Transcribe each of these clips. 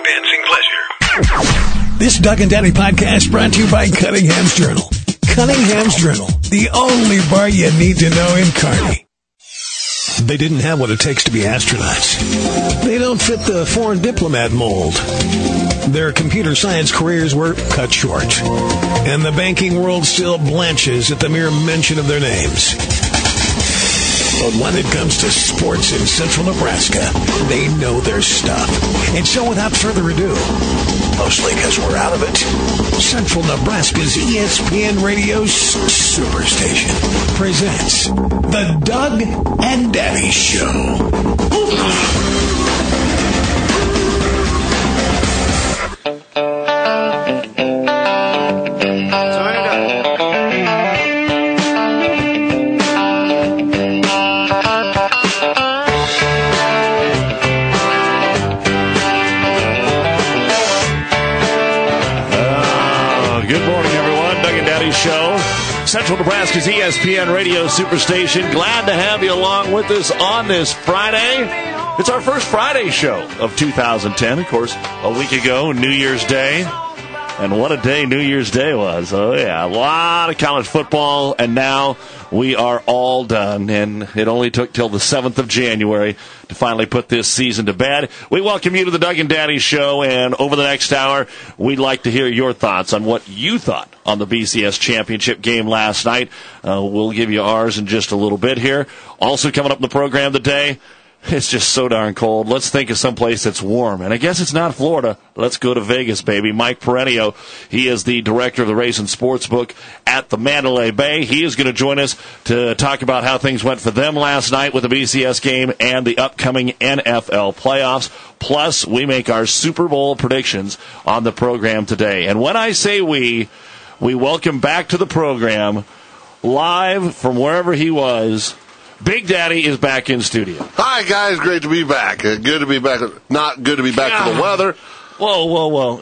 dancing pleasure. This Doug and Daddy podcast brought to you by Cunningham's Journal. Cunningham's Journal, the only bar you need to know in Kearney. They didn't have what it takes to be astronauts. They don't fit the foreign diplomat mold. Their computer science careers were cut short. And the banking world still blanches at the mere mention of their names. But when it comes to sports in central Nebraska, they know their stuff. And so without further ado, mostly because we're out of it, Central Nebraska's ESPN Radio Superstation presents The Doug and Daddy Show. Central Nebraska's ESPN Radio Superstation. Glad to have you along with us on this Friday. It's our first Friday show of 2010. Of course, a week ago, New Year's Day. And what a day New Year's Day was. Oh, yeah, a lot of college football, and now we are all done. And it only took till the 7th of January to finally put this season to bed. We welcome you to the Doug and Daddy Show, and over the next hour, we'd like to hear your thoughts on what you thought on the BCS Championship game last night. We'll give you ours in just a little bit here. Also coming up in the program today, it's just so darn cold. Let's think of someplace that's warm. And I guess it's not Florida. Let's go to Vegas, baby. Mike Perenio, he is the director of the Raisin Sportsbook at the Mandalay Bay. He is going to join us to talk about how things went for them last night with the BCS game and the upcoming NFL playoffs. Plus, we make our Super Bowl predictions on the program today. And when I say we welcome back to the program, live from wherever he was, Big Daddy is back in studio. Hi, guys. Great to be back. Good to be back. Not good to be back to the weather. Whoa.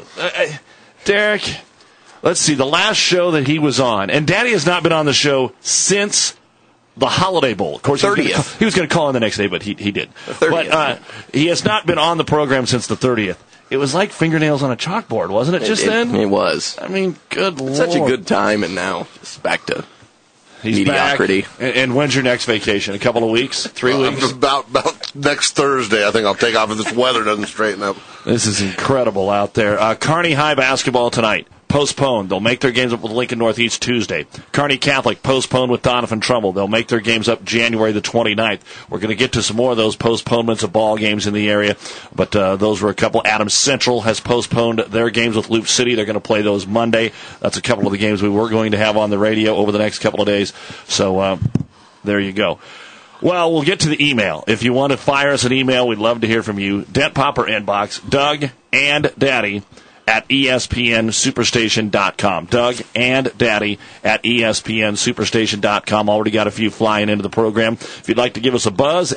Derek, let's see. The last show that he was on, and Daddy has not been on the show since the Holiday Bowl. Of course, 30th. He was going to call in the next day, but he did. But he has not been on the program since the 30th. It was like fingernails on a chalkboard, wasn't it, then? It was. I mean, good Lord. Such a good time, and now just back to He's mediocrity. Back. And when's your next vacation? A couple of weeks? 3 weeks? About next Thursday, I think I'll take off if this weather doesn't straighten up. This is incredible out there. Kearney High basketball tonight. Postponed. They'll make their games up with Lincoln Northeast Tuesday. Kearney Catholic postponed with Donovan Trumbull. They'll make their games up January the 29th. We're going to get to some more of those postponements of ball games in the area, but those were a couple. Adams Central has postponed their games with Loop City. They're going to play those Monday. That's a couple of the games we were going to have on the radio over the next couple of days. So there you go. Well, we'll get to the email. If you want to fire us an email, we'd love to hear from you. Dent Popper inbox, Doug and Daddy at ESPNSuperstation.com. Doug and Daddy at ESPNSuperstation.com. Already got a few flying into the program. If you'd like to give us a buzz,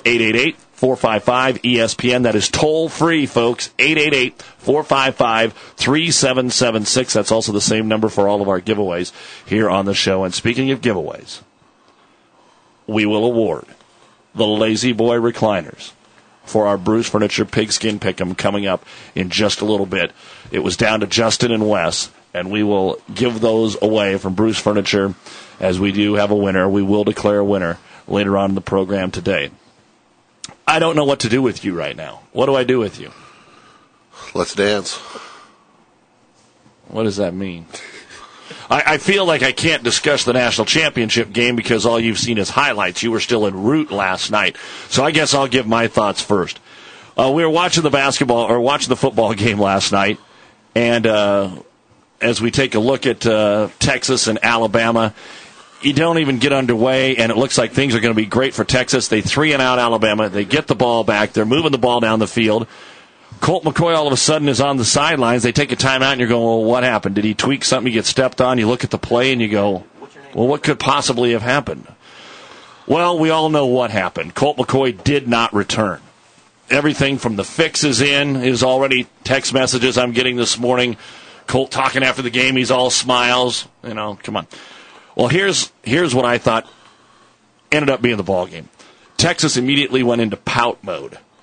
888-455-ESPN. That is toll free, folks. 888-455-3776. That's also the same number for all of our giveaways here on the show. And speaking of giveaways, we will award the Lazy Boy recliners for our Bruce Furniture Pigskin Pick'em coming up in just a little bit. It was down to Justin and Wes, and we will give those away from Bruce Furniture as we do have a winner. We will declare a winner later on in the program today. I don't know what to do with you right now. What do I do with you? Let's dance. What does that mean? I feel like I can't discuss the national championship game because all you've seen is highlights. You were still en route last night. So I guess I'll give my thoughts first. We were watching the football game last night, and as we take a look at Texas and Alabama, you don't even get underway, and it looks like things are going to be great for Texas. They 3-and-out Alabama. They get the ball back. They're moving the ball down the field. Colt McCoy all of a sudden is on the sidelines. They take a timeout, and you're going, well, what happened? Did he tweak something? You get stepped on. You look at the play, and you go, well, what could possibly have happened? Well, we all know what happened. Colt McCoy did not return. Everything from the fixes in is already text messages I'm getting this morning. Colt talking after the game. He's all smiles. Come on. Well, here's what I thought ended up being the ball game. Texas immediately went into pout mode.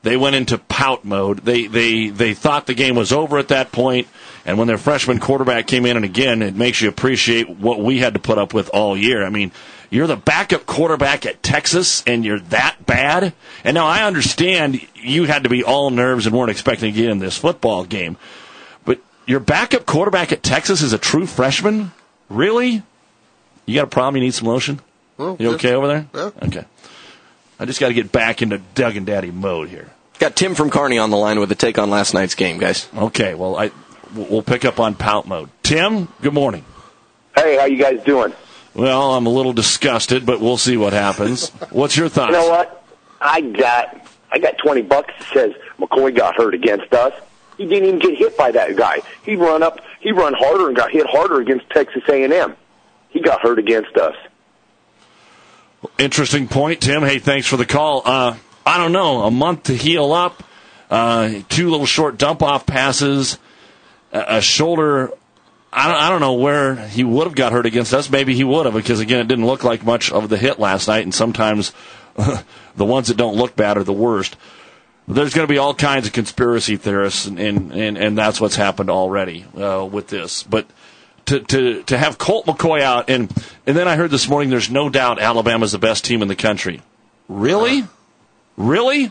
They went into pout mode. They thought the game was over at that point, and when their freshman quarterback came in, and again, it makes you appreciate what we had to put up with all year. I mean, you're the backup quarterback at Texas, and you're that bad? And now I understand you had to be all nerves and weren't expecting to get in this football game, but your backup quarterback at Texas is a true freshman? Really? You got a problem? You need some lotion? Well, you okay over there? Yeah. Okay. I just got to get back into Doug and Daddy mode here. Got Tim from Kearney on the line with a take on last night's game, guys. Okay, well, we'll pick up on pout mode. Tim, good morning. Hey, how you guys doing? Well, I'm a little disgusted, but we'll see what happens. What's your thoughts? You know what? I got $20 that says McCoy got hurt against us. He didn't even get hit by that guy. He run harder and got hit harder against Texas A&M. He got hurt against us. Interesting point, Tim. Hey, thanks for the call. I don't know, a month to heal up, 2 little short dump-off passes, a shoulder. I don't know where he would have got hurt against us. Maybe he would have, because, again, it didn't look like much of the hit last night, and sometimes the ones that don't look bad are the worst. There's going to be all kinds of conspiracy theorists, and that's what's happened already with this. But to have Colt McCoy out, and then I heard this morning there's no doubt Alabama's the best team in the country. Really? Really?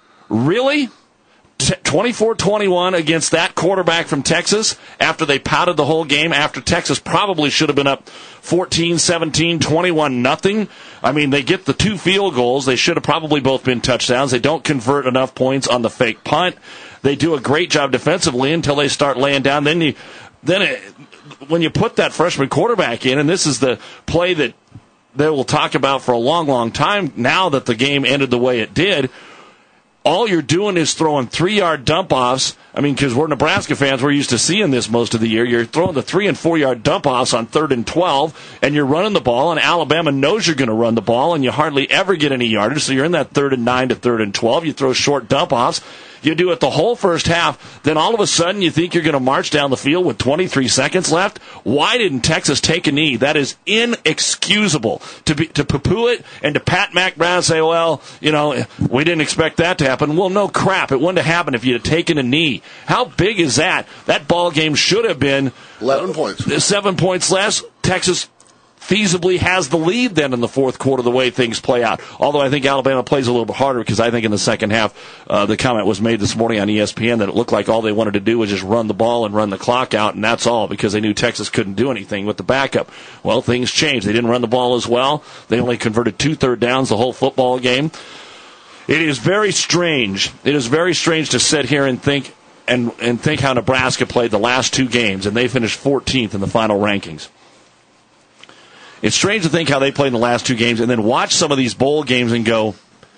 24-21 against that quarterback from Texas after they pouted the whole game, after Texas probably should have been up 14-17, 21-0. I mean, they get the 2 field goals. They should have probably both been touchdowns. They don't convert enough points on the fake punt. They do a great job defensively until they start laying down. When you put that freshman quarterback in, and this is the play that they will talk about for a long, long time now that the game ended the way it did, all you're doing is throwing 3-yard dump-offs. I mean, because we're Nebraska fans, we're used to seeing this most of the year. You're throwing the 3- and 4-yard dump-offs on 3rd and 12, and you're running the ball, and Alabama knows you're going to run the ball, and you hardly ever get any yardage, so you're in that 3rd and 9 to 3rd and 12. You throw short dump-offs. You do it the whole first half. Then all of a sudden you think you're going to march down the field with 23 seconds left. Why didn't Texas take a knee? That is inexcusable. To poo-poo it and to pat McBride and say, well, we didn't expect that to happen. Well, no crap. It wouldn't have happened if you'd have taken a knee. How big is that? That ball game should have been 11 points. 7 points less. Texas feasibly has the lead then in the fourth quarter the way things play out. Although I think Alabama plays a little bit harder, because I think in the second half, the comment was made this morning on ESPN that it looked like all they wanted to do was just run the ball and run the clock out, and that's all, because they knew Texas couldn't do anything with the backup. Well, things changed. They didn't run the ball as well. They only converted 2 third downs the whole football game. It is very strange. It is very strange to sit here and think how Nebraska played the last 2 games, and they finished 14th in the final rankings. It's strange to think how they played in the last 2 games and then watch some of these bowl games and go,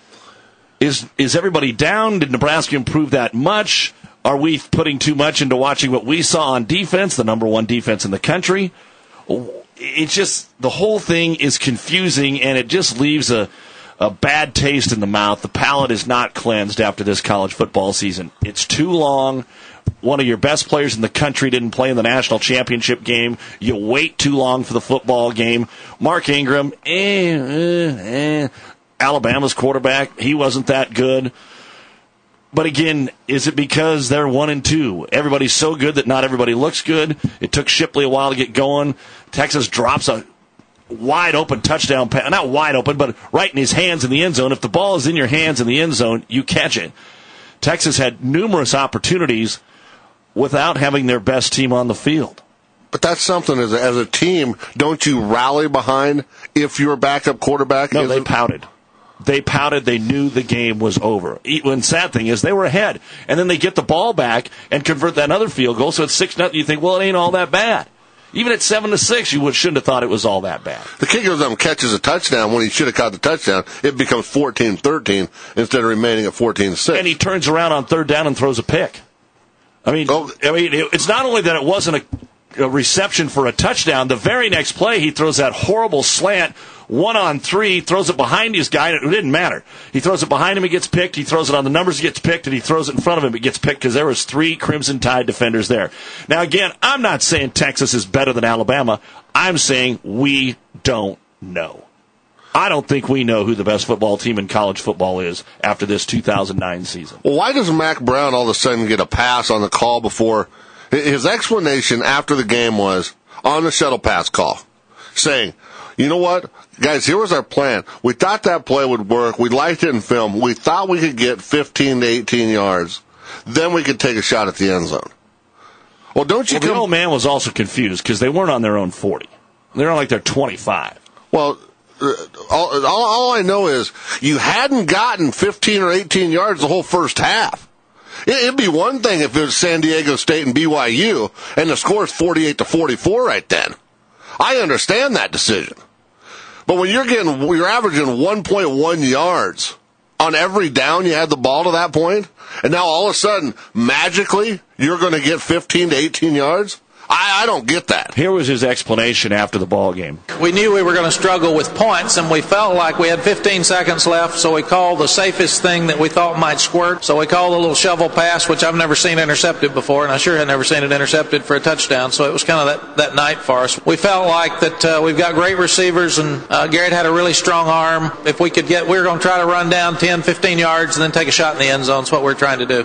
is everybody down? Did Nebraska improve that much? Are we putting too much into watching what we saw on defense, the number 1 defense in the country? It's just, the whole thing is confusing, and it just leaves a bad taste in the mouth. The palate is not cleansed after this college football season. It's too long. One of your best players in the country didn't play in the national championship game. You wait too long for the football game. Mark Ingram, Alabama's quarterback, he wasn't that good. But again, is it because they're 1-2? Everybody's so good that not everybody looks good. It took Shipley a while to get going. Texas drops a wide-open touchdown pass. Not wide open, but right in his hands in the end zone. If the ball is in your hands in the end zone, you catch it. Texas had numerous opportunities without having their best team on the field. But that's something, as a team, don't you rally behind if your backup quarterback No, they pouted. They pouted. They knew the game was over. And sad thing is, they were ahead. And then they get the ball back and convert that other field goal, so it's 6-0. You think, well, it ain't all that bad. Even at 7-6, you shouldn't have thought it was all that bad. The kid goes up and catches a touchdown when he should have caught the touchdown. It becomes 14-13 instead of remaining at 14-6. And he turns around on 3rd down and throws a pick. I mean, it's not only that it wasn't a reception for a touchdown. The very next play, he throws that horrible slant, 1-on-3, throws it behind his guy, and it didn't matter. He throws it behind him, it gets picked. He throws it on the numbers, it gets picked, and he throws it in front of him, it gets picked, because there was 3 Crimson Tide defenders there. Now, again, I'm not saying Texas is better than Alabama. I'm saying we don't know. I don't think we know who the best football team in college football is after this 2009 season. Well, why does Mack Brown all of a sudden get a pass on the call before? His explanation after the game was on the shuttle pass call, saying, you know what, guys, here was our plan. We thought that play would work. We liked it in film. We thought we could get 15 to 18 yards. Then we could take a shot at the end zone. Well, the old man was also confused because they weren't on their own 40. They're on like their 25. Well, all I know is you hadn't gotten 15 or 18 yards the whole first half. It'd be one thing if it was San Diego State and BYU and the score is 48-44 right then. I understand that decision. But when you're averaging 1.1 yards on every down you had the ball to that point, and now all of a sudden, magically, you're going to get 15 to 18 yards? I don't get that. Here was his explanation after the ball game. We knew we were going to struggle with points, and we felt like we had 15 seconds left, so we called the safest thing that we thought might squirt. So we called a little shovel pass, which I've never seen intercepted before, and I sure had never seen it intercepted for a touchdown, so it was kind of that night for us. We felt like that we've got great receivers, and Garrett had a really strong arm. If we were going to try to run down 10, 15 yards and then take a shot in the end zone. That's what we're trying to do.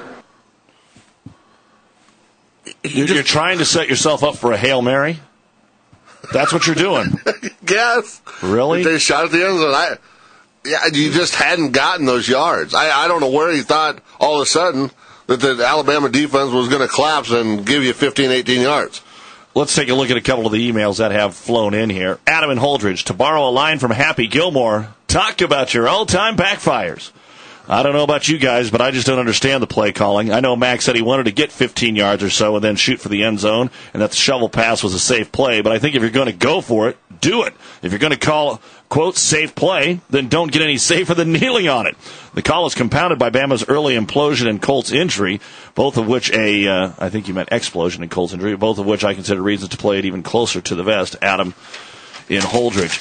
You're trying to set yourself up for a Hail Mary? That's what you're doing? Yes. Really? They shot at the end zone. You just hadn't gotten those yards. I don't know where he thought all of a sudden that the Alabama defense was going to collapse and give you 15, 18 yards. Let's take a look at a couple of the emails that have flown in here. Adam in Holdridge, to borrow a line from Happy Gilmore, talk about your all-time backfires. I don't know about you guys, but I just don't understand the play calling. I know Max said he wanted to get 15 yards or so and then shoot for the end zone, and that the shovel pass was a safe play. But I think if you're going to go for it, do it. If you're going to call, quote, safe play, then don't get any safer than kneeling on it. The call is compounded by Bama's early implosion and Colts injury, both of which I think you meant explosion and Colts injury, both of which I consider reasons to play it even closer to the vest. Adam in Holdridge.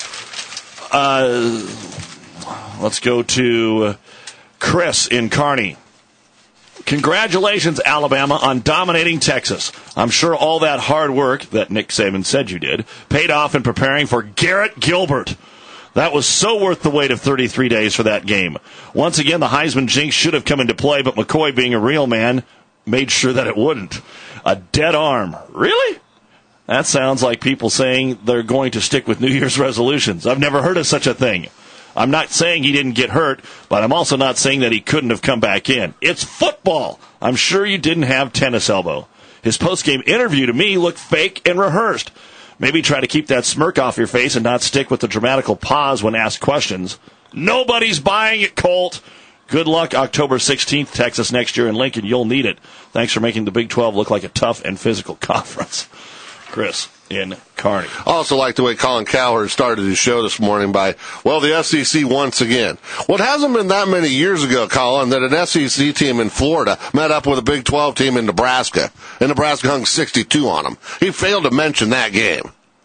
Let's go to Chris in Kearney. Congratulations, Alabama, on dominating Texas. I'm sure all that hard work that Nick Saban said you did paid off in preparing for Garrett Gilbert. That was so worth the wait of 33 days for that game. Once again, the Heisman jinx should have come into play, but McCoy, being a real man, made sure that it wouldn't. A dead arm. Really? That sounds like people saying they're going to stick with New Year's resolutions. I've never heard of such a thing. I'm not saying he didn't get hurt, but I'm also not saying that he couldn't have come back in. It's football. I'm sure you didn't have tennis elbow. His post-game interview to me looked fake and rehearsed. Maybe try to keep that smirk off your face and not stick with the dramatical pause when asked questions. Nobody's buying it, Colt. Good luck October 16th, Texas next year in Lincoln. You'll need it. Thanks for making the Big 12 look like a tough and physical conference. Chris in Kearney. I also like the way Colin Cowherd started his show this morning by, well, the SEC once again. Well, it hasn't been that many years ago, Colin, that an SEC team in Florida met up with a Big 12 team in Nebraska, and Nebraska hung 62 on them. He failed to mention that game.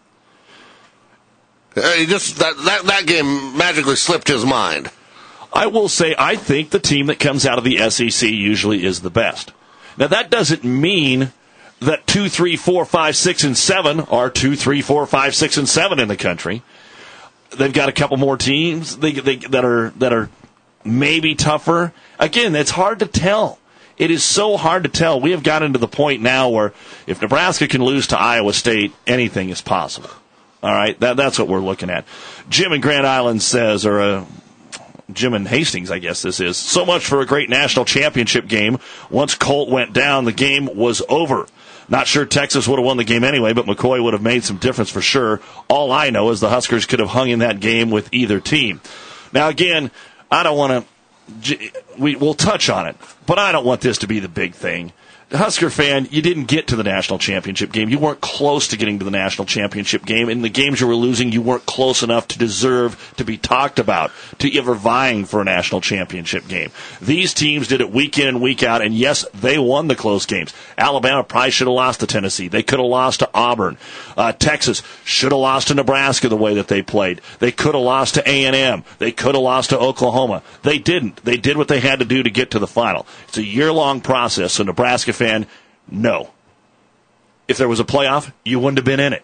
That game magically slipped his mind. I will say I think the team that comes out of the SEC usually is the best. Now, that doesn't mean that 2, 3, 4, 5, 6, and 7 are 2, 3, 4, 5, 6, and 7 in the country. They've got a couple more teams that are maybe tougher. Again, it's hard to tell. It is so hard to tell. We have gotten to the point now where if Nebraska can lose to Iowa State, anything is possible. All right, that's what we're looking at. Jim in Grand Island says, Jim in Hastings, I guess this is, so much for a great national championship game. Once Colt went down, the game was over. Not sure Texas would have won the game anyway, but McCoy would have made some difference for sure. All I know is the Huskers could have hung in that game with either team. Now, again, I don't want to, we'll touch on it, but I don't want this to be the big thing. Husker fan, you didn't get to the national championship game. You weren't close to getting to the national championship game. In the games you were losing, you weren't close enough to deserve to be talked about, to ever vying for a national championship game. These teams did it week in and week out, and yes, they won the close games. Alabama probably should have lost to Tennessee. They could have lost to Auburn. Texas should have lost to Nebraska the way that they played. They could have lost to A&M. They could have lost to Oklahoma. They didn't. They did what they had to do to get to the final. It's a year-long process, so Nebraska fan, no. If there was a playoff, you wouldn't have been in it.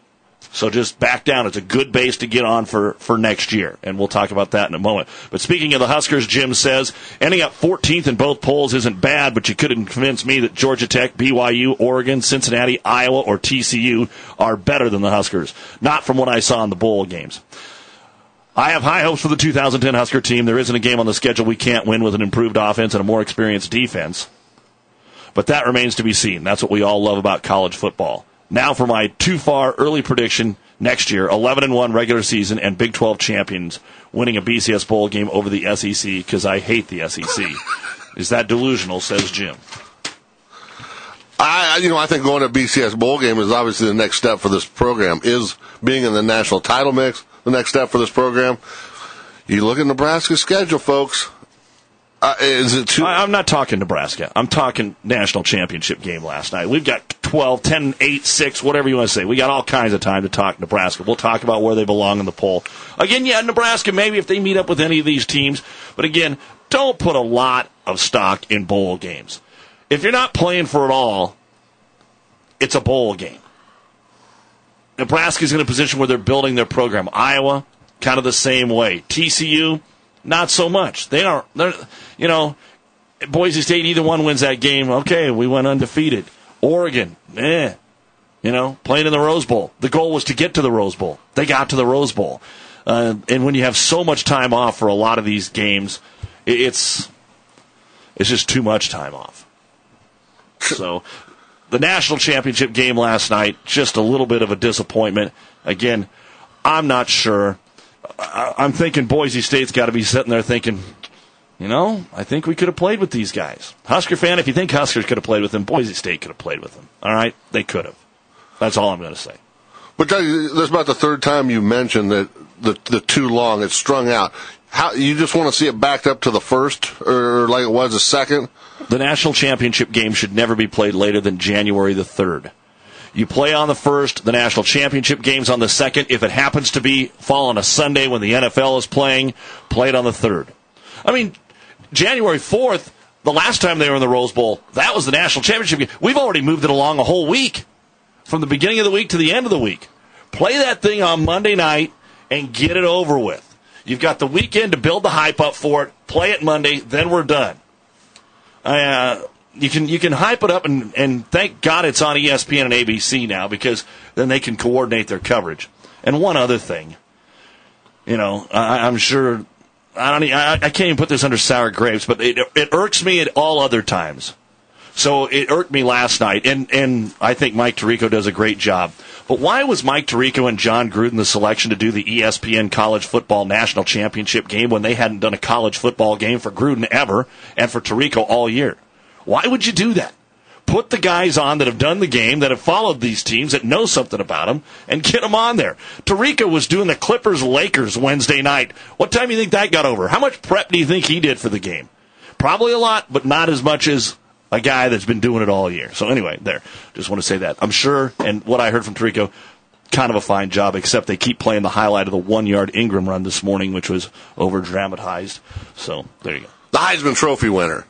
So just back down. It's a good base to get on for next year, and we'll talk about that in a moment. But speaking of the Huskers, Jim says, ending up 14th in both polls isn't bad, but you couldn't convince me that Georgia Tech, BYU, Oregon, Cincinnati, Iowa, or TCU are better than the Huskers. Not from what I saw in the bowl games. I have high hopes for the 2010 Husker team. There isn't a game on the schedule we can't win with an improved offense and a more experienced defense. But that remains to be seen. That's what we all love about college football. Now for my too far early prediction next year, 11-1 regular season and Big 12 champions winning a BCS bowl game over the SEC because I hate the SEC. Is that delusional, says Jim. I think going to a BCS bowl game is obviously the next step for this program. Is being in the national title mix the next step for this program? You look at Nebraska's schedule, folks. Is it too? I'm not talking Nebraska. I'm talking national championship game last night. We've got 12, 10, 8, 6, whatever you want to say. We got all kinds of time to talk Nebraska. We'll talk about where they belong in the poll. Again, yeah, Nebraska, maybe if they meet up with any of these teams. But again, don't put a lot of stock in bowl games. If you're not playing for it all, it's a bowl game. Nebraska's in a position where they're building their program. Iowa, kind of the same way. TCU, not so much. They're Boise State, either one wins that game. Okay, we went undefeated. Oregon, playing in the Rose Bowl. The goal was to get to the Rose Bowl. They got to the Rose Bowl. And when you have so much time off for a lot of these games, it's just too much time off. So the national championship game last night, just a little bit of a disappointment. Again, I'm not sure. I'm thinking Boise State's got to be sitting there thinking, I think we could have played with these guys. Husker fan, if you think Huskers could have played with them, Boise State could have played with them. All right? They could have. That's all I'm going to say. But that's about the third time you mentioned that the too long, it's strung out. How you just want to see it backed up to the first, or like it was the second? The national championship game should never be played later than January the 3rd. You play on the 1st, the national championship game's on the 2nd. If it happens to fall on a Sunday when the NFL is playing, play it on the 3rd. I mean, January 4th, the last time they were in the Rose Bowl, that was the national championship game. We've already moved it along a whole week, from the beginning of the week to the end of the week. Play that thing on Monday night and get it over with. You've got the weekend to build the hype up for it. Play it Monday, then we're done. You can hype it up, and thank God it's on ESPN and ABC now, because then they can coordinate their coverage. And one other thing, I'm sure I can't even put this under sour grapes, but it irks me at all other times. So it irked me last night, and I think Mike Tirico does a great job. But why was Mike Tirico and John Gruden the selection to do the ESPN College Football National Championship game when they hadn't done a college football game for Gruden ever and for Tirico all year? Why would you do that? Put the guys on that have done the game, that have followed these teams, that know something about them, and get them on there. Tirico was doing the Clippers-Lakers Wednesday night. What time do you think that got over? How much prep do you think he did for the game? Probably a lot, but not as much as a guy that's been doing it all year. So anyway, there. Just want to say that. I'm sure, and what I heard from Tirico, kind of a fine job, except they keep playing the highlight of the 1-yard Ingram run this morning, which was over-dramatized. So there you go. The Heisman Trophy winner.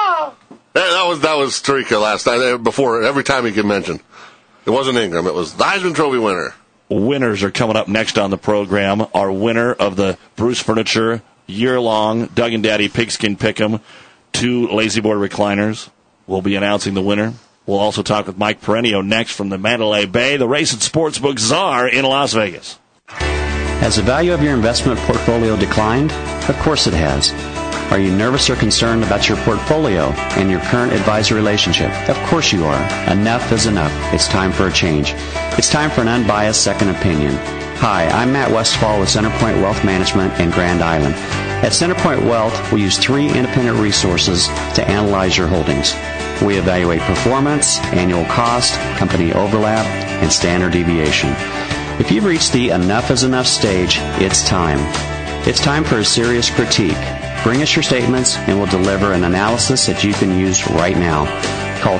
That was Tirico last night. Before, every time he could mention. It wasn't Ingram. It was the Heisman Trophy winner. Winners are coming up next on the program. Our winner of the Bruce Furniture year-long Doug and Daddy Pigskin Pick'em 2 Lazy Boy recliners. We'll be announcing the winner. We'll also talk with Mike Perenio next from the Mandalay Bay, the race and sportsbook czar in Las Vegas. Has the value of your investment portfolio declined? Of course it has. Are you nervous or concerned about your portfolio and your current advisor relationship? Of course you are. Enough is enough. It's time for a change. It's time for an unbiased second opinion. Hi, I'm Matt Westfall with Centerpoint Wealth Management in Grand Island. At Centerpoint Wealth, we use 3 independent resources to analyze your holdings. We evaluate performance, annual cost, company overlap, and standard deviation. If you've reached the enough is enough stage, it's time. It's time for a serious critique. Bring us your statements, and we'll deliver an analysis that you can use right now. Call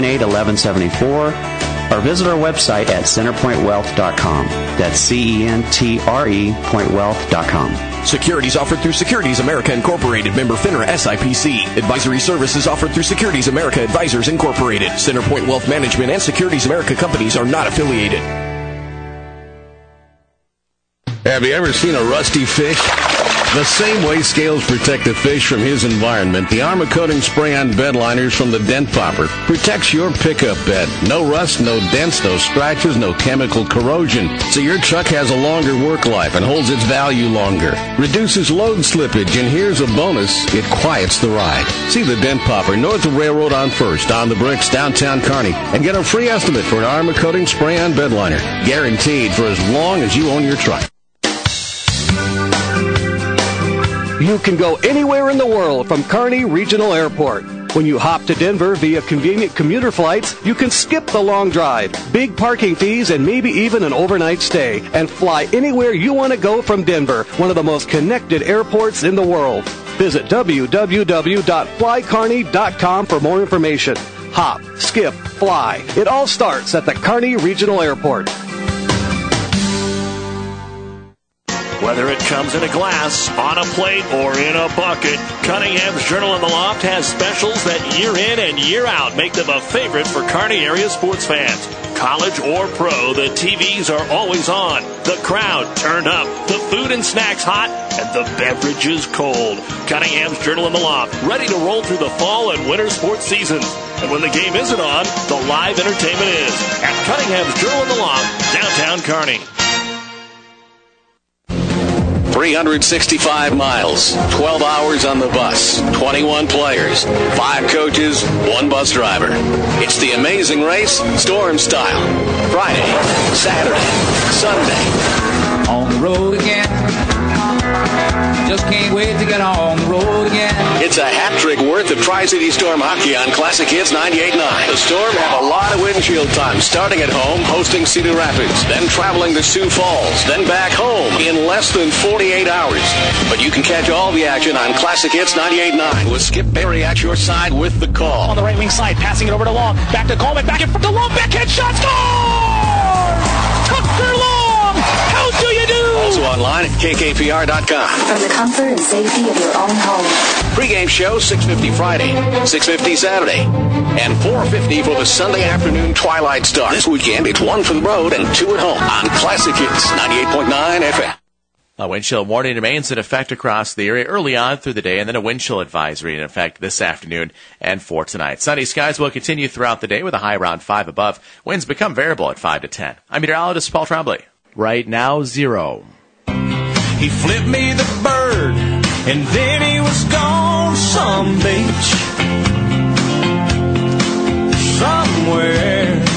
398-1174 or visit our website at centerpointwealth.com. That's CENTRE.wealth.com. Securities offered through Securities America Incorporated, member FINRA SIPC. Advisory services offered through Securities America Advisors Incorporated. Centerpoint Wealth Management and Securities America companies are not affiliated. have you ever seen a rusty fish? The same way Scales protect the fish from his environment, the Armor Coating Spray-On bed liners from the Dent Popper protects your pickup bed. No rust, no dents, no scratches, no chemical corrosion. So your truck has a longer work life and holds its value longer. Reduces load slippage, and here's a bonus, it quiets the ride. See the Dent Popper north of Railroad on 1st, on the bricks, downtown Kearney, and get a free estimate for an Armor Coating Spray-On bed liner. Guaranteed for as long as you own your truck. You can go anywhere in the world from Kearney Regional Airport. When you hop to Denver via convenient commuter flights, you can skip the long drive, big parking fees, and maybe even an overnight stay, and fly anywhere you want to go from Denver, one of the most connected airports in the world. Visit www.flykearney.com for more information. Hop, skip, fly. It all starts at the Kearney Regional Airport. Whether it comes in a glass, on a plate, or in a bucket, Cunningham's Journal in the Loft has specials that year in and year out make them a favorite for Kearney area sports fans. College or pro, the TVs are always on, the crowd turned up, the food and snacks hot, and the beverages cold. Cunningham's Journal in the Loft, ready to roll through the fall and winter sports seasons. And when the game isn't on, the live entertainment is at Cunningham's Journal in the Loft, downtown Kearney. 365 miles, 12 hours on the bus, 21 players, 5 coaches, 1 bus driver. It's the Amazing Race Storm Style. Friday, Saturday, Sunday. On the road again. Just can't wait to get on the road again. It's a hat trick worth of Tri-City Storm hockey on Classic Hits 98.9. The Storm have a lot of windshield time, starting at home, hosting Cedar Rapids, then traveling to Sioux Falls, then back home in less than 48 hours. But you can catch all the action on Classic Hits 98.9 with Skip Berry at your side with the call. On the right wing side, passing it over to Long, back to Coleman, back in front to Long, backhand shot, score! Tucker Long! How do you do? Also online at kkpr.com. From the comfort and safety of your own home. Pre-game show, 6:50 Friday, 6:50 Saturday, and 4:50 for the Sunday afternoon twilight start. This weekend, it's 1 for the road and 2 at home on Classic Hits 98.9 FM. A wind chill warning remains in effect across the area early on through the day, and then a wind chill advisory in effect this afternoon and for tonight. Sunny skies will continue throughout the day with a high around 5 above. Winds become variable at 5 to 10. I'm meteorologist Paul Tremblay. Right now, 0. He flipped me the bird, and then he was gone some beach. Somewhere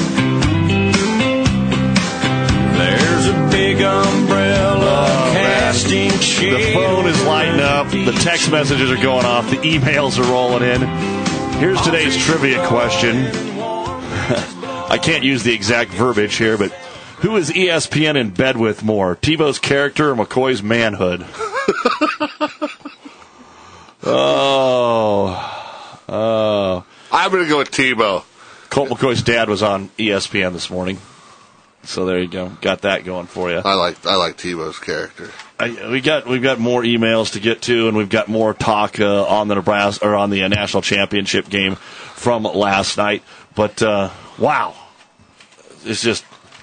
there's a big umbrella casting shade. The phone is lighting up. The text messages are going off. The emails are rolling in. Here's today's trivia question. I can't use the exact verbiage here, but who is ESPN in bed with more, TiVo's character or McCoy's manhood? Oh. I'm going to go with Tebow. Colt McCoy's dad was on ESPN this morning. So there you go. Got that going for you. I like Tebow's character. We've got more emails to get to, and we've got more talk on the Nebraska or on the national championship game from last night. But wow, it's just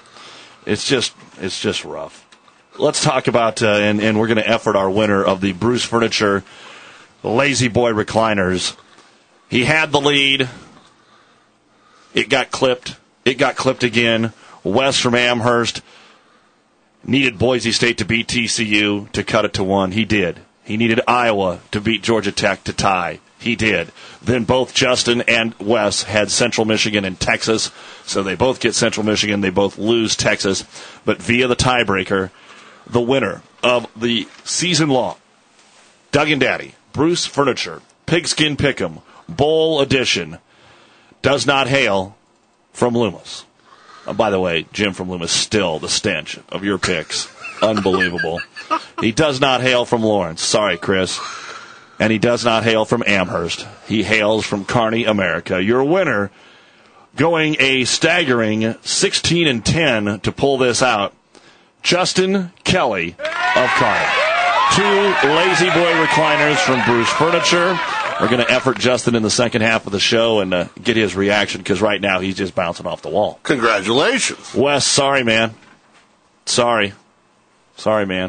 rough. Let's talk about and we're going to effort our winner of the Bruce Furniture Lazy Boy recliners. He had the lead. It got clipped. It got clipped again. Wes from Amherst needed Boise State to beat TCU to cut it to 1. He did. He needed Iowa to beat Georgia Tech to tie. He did. Then both Justin and Wes had Central Michigan and Texas, so they both get Central Michigan. They both lose Texas. But via the tiebreaker, the winner of the season-long Doug and Daddy, Bruce Furniture, Pigskin Pick'em, Bowl Edition, does not hail from Loomis. By the way, Jim from Loomis, still the stench of your picks. Unbelievable. He does not hail from Lawrence. Sorry, Chris. And he does not hail from Amherst. He hails from Kearney, America. Your winner, going a staggering 16-10 to pull this out, Justin Kelly of Kearney. 2 Lazy Boy recliners from Bruce Furniture. We're going to effort Justin in the second half of the show and get his reaction, because right now he's just bouncing off the wall. Congratulations. Wes, sorry, man. Sorry, man.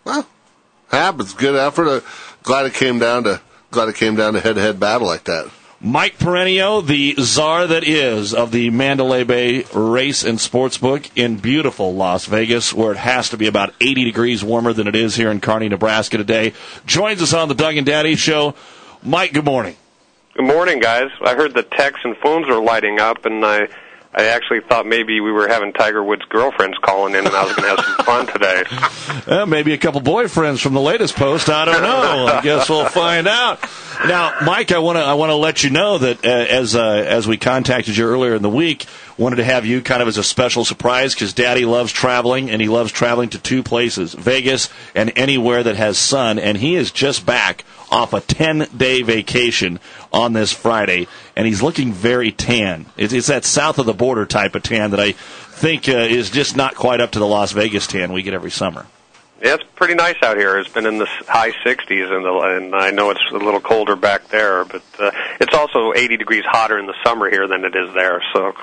Well, happens. Good effort. Glad it came down to head-to-head battle like that. Mike Perenio, the czar that is of the Mandalay Bay Race and Sportsbook in beautiful Las Vegas, where it has to be about 80 degrees warmer than it is here in Kearney, Nebraska today, joins us on the Doug and Daddy Show. Mike, good morning. Good morning, guys. I heard the texts and phones were lighting up, and I actually thought maybe we were having Tiger Woods' girlfriends calling in, and I was going to have some fun today. Maybe a couple boyfriends from the latest post. I don't know. I guess we'll find out. Now, Mike, I want to let you know that as we contacted you earlier in the week, wanted to have you kind of as a special surprise because Daddy loves traveling, and he loves traveling to two places, Vegas and anywhere that has sun, and he is just back off a 10-day vacation on this Friday, and he's looking very tan. It's that south of the border type of tan that I think is just not quite up to the Las Vegas tan we get every summer. Yeah, it's pretty nice out here. It's been in the high 60s, and I know it's a little colder back there, but it's also 80 degrees hotter in the summer here than it is there, so...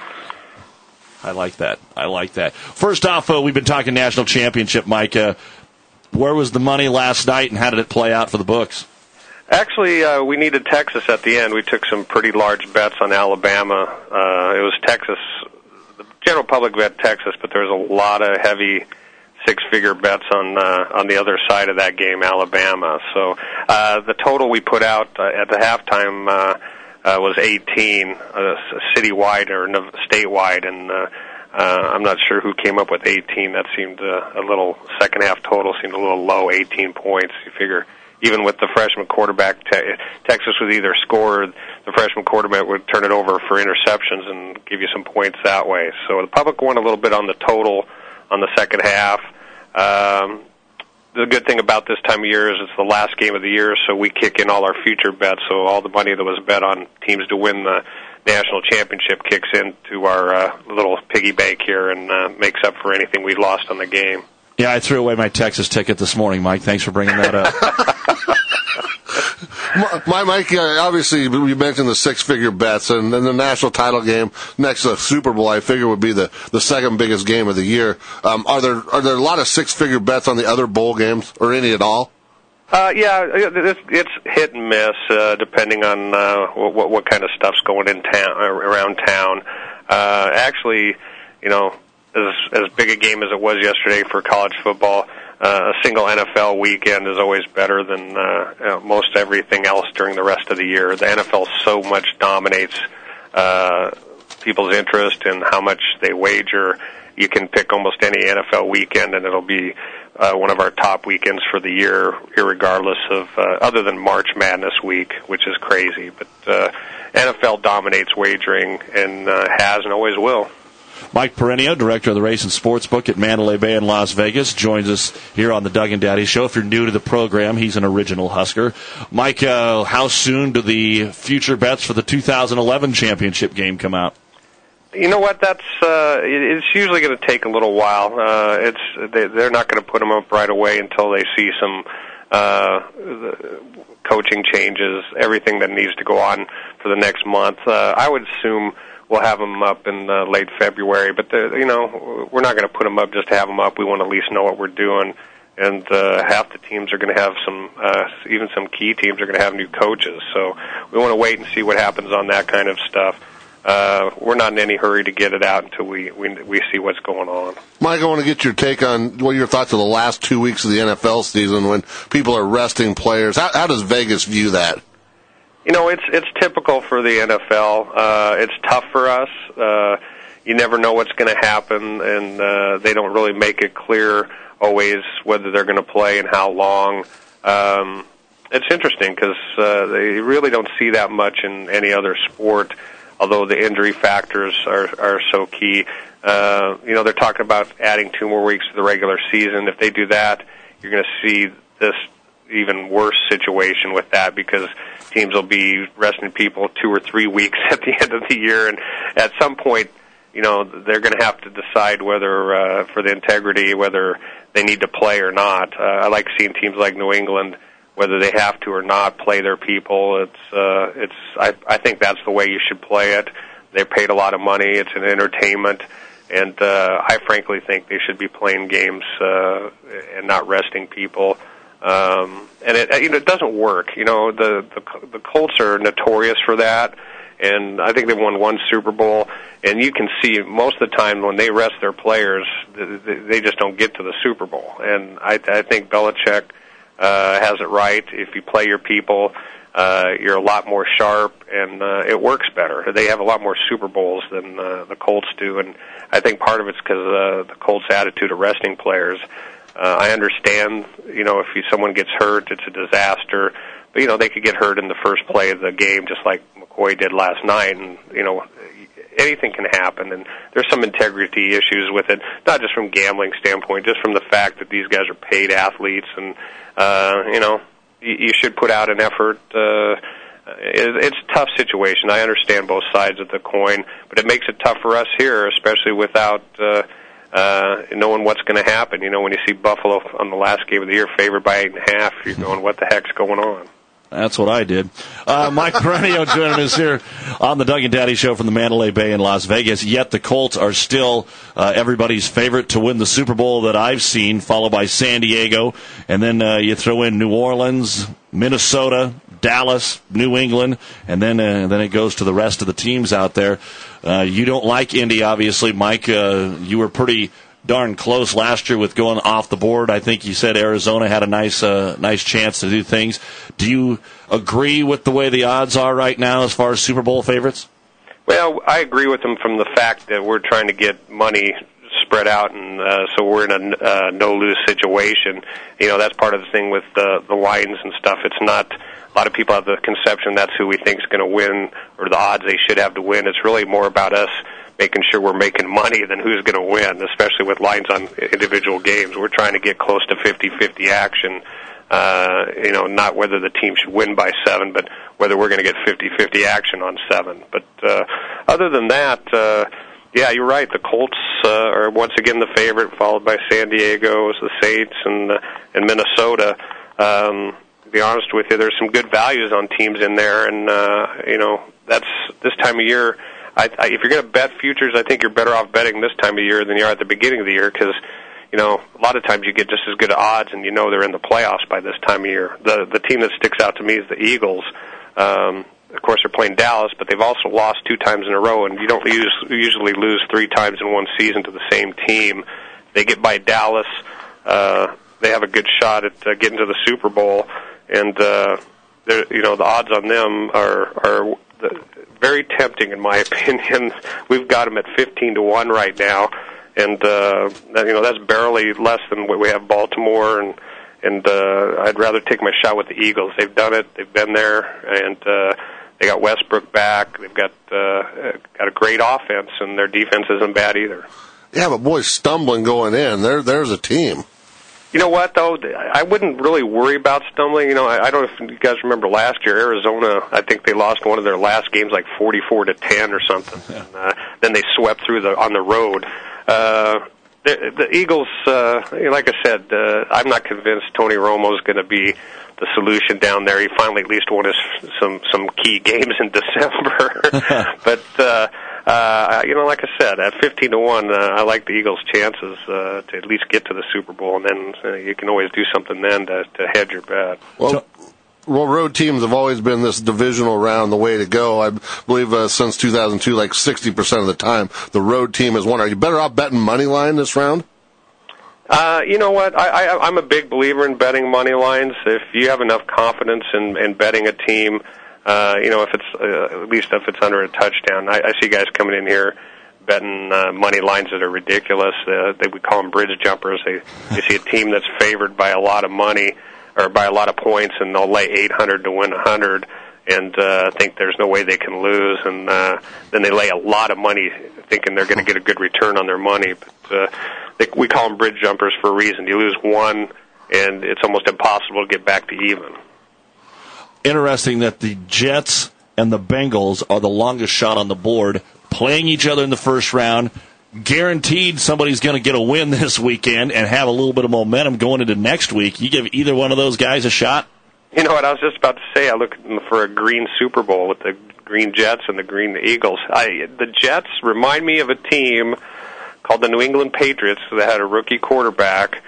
I like that. First off, we've been talking national championship, Mike. Where was the money last night, and how did it play out for the books? Actually, we needed Texas at the end. We took some pretty large bets on Alabama. It was Texas. The general public bet Texas, but there was a lot of heavy six-figure bets on the other side of that game, Alabama. So the total we put out at the halftime was 18, citywide or statewide, and I'm not sure who came up with 18. That seemed a little, second half total seemed a little low, 18 points. You figure even with the freshman quarterback, Texas would either score, the freshman quarterback would turn it over for interceptions and give you some points that way. So the public won a little bit on the total on the second half. The good thing about this time of year is it's the last game of the year, so we kick in all our future bets. So all the money that was bet on teams to win the national championship kicks into our little piggy bank here and makes up for anything we lost on the game. Yeah, I threw away my Texas ticket this morning, Mike. Thanks for bringing that up. Mike, obviously you mentioned the six-figure bets, and then the national title game next to the Super Bowl, I figure, would be the second biggest game of the year. Are there a lot of six-figure bets on the other bowl games, or any at all? Yeah, it's hit and miss depending on what kind of stuff's going in town, around town. Actually, you know, as big a game as it was yesterday for college football, a single NFL weekend is always better than most everything else during the rest of the year. The NFL so much dominates people's interest in how much they wager. You can pick almost any NFL weekend, and it'll be one of our top weekends for the year, irregardless of other than March Madness week, which is crazy. But NFL dominates wagering and has and always will. Mike Perenio, director of the Race and Sportsbook at Mandalay Bay in Las Vegas, joins us here on the Doug and Daddy Show. If you're new to the program, he's an original Husker. Mike, how soon do the future bets for the 2011 championship game come out? You know what? That's it's usually going to take a little while. They're not going to put them up right away until they see some coaching changes, everything that needs to go on for the next month. I would assume we'll have them up in late February, but you know, we're not going to put them up just to have them up. We want to at least know what we're doing, and half the teams are going to have some, even some key teams are going to have new coaches. So we want to wait and see what happens on that kind of stuff. We're not in any hurry to get it out until we see what's going on. Mike, I want to get your take on what your thoughts of the last 2 weeks of the NFL season when people are resting players. How does Vegas view that? You know, it's typical for the NFL. It's tough for us. You never know what's going to happen, and they don't really make it clear always whether they're going to play and how long. It's interesting because they really don't see that much in any other sport, although the injury factors are so key. You know, they're talking about adding 2 more weeks to the regular season. If they do that, you're going to see this even worse situation with that because teams will be resting people 2 or 3 weeks at the end of the year, and at some point, you know, they're going to have to decide whether, for the integrity, whether they need to play or not. I like seeing teams like New England, whether they have to or not, play their people. I think that's the way you should play it. They're paid a lot of money. It's an entertainment, And I frankly think they should be playing games and not resting people. And it doesn't work. The Colts are notorious for that. And I think they won one Super Bowl, and you can see most of the time when they rest their players, they just don't get to the Super Bowl. And I think Belichick has it right. If you play your people, you're a lot more sharp, and it works better. They have a lot more Super Bowls than the Colts do, and I think part of it's because the Colts' attitude of resting players. I understand, if someone gets hurt, it's a disaster. But, they could get hurt in the first play of the game just like McCoy did last night. And, anything can happen. And there's some integrity issues with it, not just from gambling standpoint, just from the fact that these guys are paid athletes. And, you should put out an effort. It's a tough situation. I understand both sides of the coin. But it makes it tough for us here, especially without knowing what's going to happen. When you see Buffalo on the last game of the year favored by 8.5, you're going, what the heck's going on? That's what I did. Mike Perenio joining us here on the Doug and Daddy Show from the Mandalay Bay in Las Vegas. Yet the Colts are still everybody's favorite to win the Super Bowl that I've seen, followed by San Diego. And then you throw in New Orleans, Minnesota, Dallas, New England, and then it goes to the rest of the teams out there. You don't like Indy, obviously, Mike. You were pretty darn close last year with going off the board. I think you said Arizona had a nice chance to do things. Do you agree with the way the odds are right now as far as Super Bowl favorites? Well, I agree with them from the fact that we're trying to get money spread out, and so we're in a no-lose situation. That's part of the thing with the lines and stuff. It's not. A lot of people have the conception that's who we think is going to win, or the odds they should have to win. It's really more about us making sure we're making money than who's going to win, especially with lines on individual games. We're trying to get close to 50-50 action, not whether the team should win by 7, but whether we're going to get 50-50 action on 7. But other than that, yeah, you're right. The Colts are once again the favorite, followed by San Diego, the Saints, and Minnesota. To be honest with you, there's some good values on teams in there, and that's this time of year. If you're going to bet futures, I think you're better off betting this time of year than you are at the beginning of the year, because a lot of times you get just as good odds, and they're in the playoffs by this time of year. The team that sticks out to me is the Eagles. Of course, they're playing Dallas, but they've also lost 2 times in a row, and you don't usually lose 3 times in one season to the same team. They get by Dallas. They have a good shot at getting to the Super Bowl, and the odds on them are very tempting, in my opinion. We've got them at 15-1 right now, and that's barely less than what we have Baltimore, and I'd rather take my shot with the Eagles. They've done it. They've been there, and they got Westbrook back. They've got a great offense, and their defense isn't bad either. Yeah, but boy, stumbling going in. There's a team. You know what, though? I wouldn't really worry about stumbling. I don't know if you guys remember last year, Arizona, I think they lost one of their last games like 44-10 or something. And, then they swept through on the road. The Eagles, like I said, I'm not convinced Tony Romo's going to be the solution down there. He finally at least won some key games in December. But like I said, at 15-1, I like the Eagles' chances to at least get to the Super Bowl, and then you can always do something then to hedge your bet. Well, road teams have always been this divisional round the way to go. I believe since 2002, like 60% of the time, the road team has won. Are you better off betting money line this round? You know what? I'm a big believer in betting money lines. If you have enough confidence in betting a team, if it's at least if it's under a touchdown. I see guys coming in here betting money lines that are ridiculous. We call them bridge jumpers. They see a team that's favored by a lot of money or by a lot of points, and they'll lay 800 to win 100, and think there's no way they can lose, and then they lay a lot of money thinking they're going to get a good return on their money. But we call them bridge jumpers for a reason. You lose one, and it's almost impossible to get back to even. Interesting that the Jets and the Bengals are the longest shot on the board, playing each other in the first round. Guaranteed somebody's going to get a win this weekend and have a little bit of momentum going into next week. You give either one of those guys a shot? You know what, I was just about to say, I look for a green Super Bowl with the green Jets and the green Eagles. The Jets remind me of a team called the New England Patriots that had a rookie quarterback,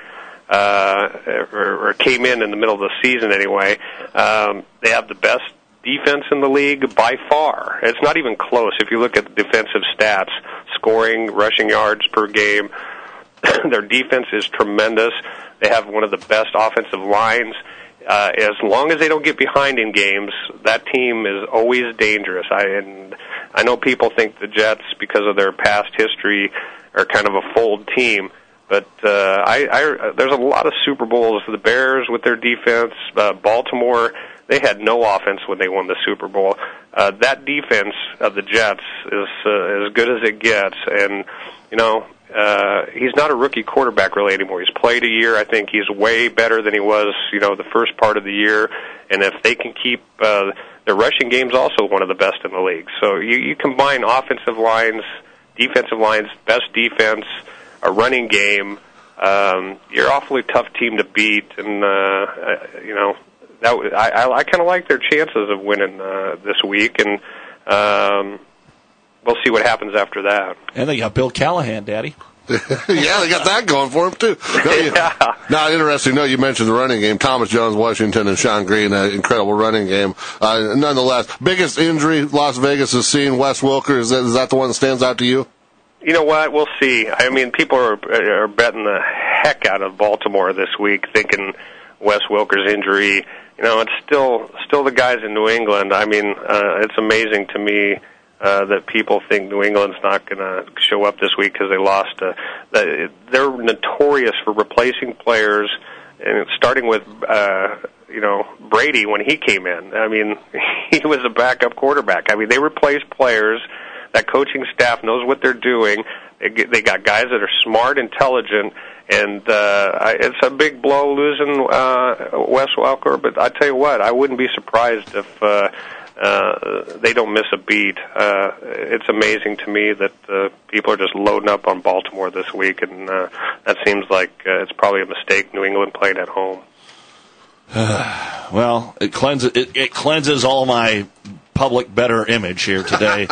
or came in the middle of the season anyway. They have the best defense in the league by far. It's not even close. If you look at the defensive stats, scoring, rushing yards per game, their defense is tremendous. They have one of the best offensive lines. As long as they don't get behind in games, that team is always dangerous. I know people think the Jets, because of their past history, are kind of a fold team. But there's a lot of Super Bowls. The Bears with their defense, Baltimore, they had no offense when they won the Super Bowl. That defense of the Jets is as good as it gets. And, he's not a rookie quarterback really anymore. He's played a year. I think he's way better than he was, the first part of the year. And if they can keep their rushing game's also one of the best in the league. So you combine offensive lines, defensive lines, best defense, a running game, you're an awfully tough team to beat, and I kind of like their chances of winning this week, and we'll see what happens after that. And they got Bill Callahan, Daddy. Yeah, they got that going for them, too. Now, interesting note, you mentioned the running game. Thomas Jones, Washington, and Sean Green, an incredible running game. Nonetheless, biggest injury Las Vegas has seen, Wes Welker, is that the one that stands out to you? You know what? We'll see. I mean, people are betting the heck out of Baltimore this week, thinking Wes Welker's injury. It's still the guys in New England. I mean, it's amazing to me that people think New England's not going to show up this week because they lost. They're notorious for replacing players, and starting with Brady when he came in. I mean, he was a backup quarterback. I mean, they replace players. That coaching staff knows what they're doing. They got guys that are smart, intelligent, and it's a big blow losing Wes Welker. But I tell you what, I wouldn't be surprised if they don't miss a beat. It's amazing to me that people are just loading up on Baltimore this week, and that seems like it's probably a mistake. New England playing at home. Well, it cleanses all my public better image here today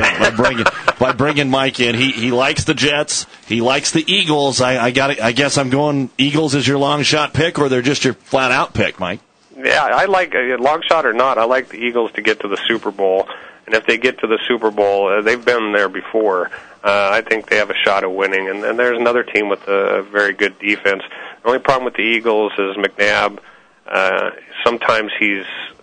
by bringing Mike in. He likes the Jets. He likes the Eagles. I guess I'm going Eagles as your long shot pick, or they're just your flat out pick, Mike. Yeah, I like long shot or not. I like the Eagles to get to the Super Bowl, and if they get to the Super Bowl, they've been there before. I think they have a shot of winning, and there's another team with a very good defense. The only problem with the Eagles is McNabb. Sometimes he's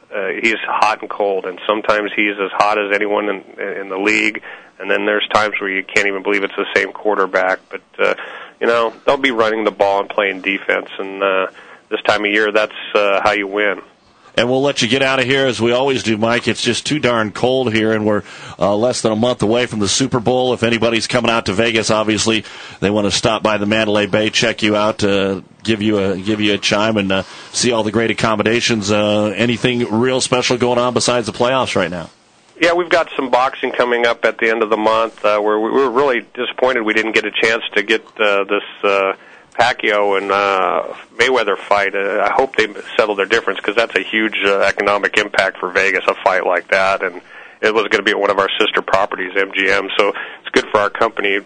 hot and cold, and sometimes he's as hot as anyone in the league. And then there's times where you can't even believe it's the same quarterback. But they'll be running the ball and playing defense, and this time of year, that's how you win. And we'll let you get out of here as we always do, Mike. It's just too darn cold here, and we're less than a month away from the Super Bowl. If anybody's coming out to Vegas, obviously they want to stop by the Mandalay Bay, check you out, give you a chime, and see all the great accommodations. Anything real special going on besides the playoffs right now? Yeah, we've got some boxing coming up at the end of the month. Where we were really disappointed we didn't get a chance to get this Pacquiao and Mayweather fight. I hope they settle their difference, because that's a huge economic impact for Vegas, a fight like that. And it was going to be at one of our sister properties, MGM. So it's good for our company,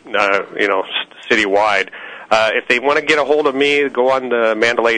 citywide. If they want to get a hold of me, go on the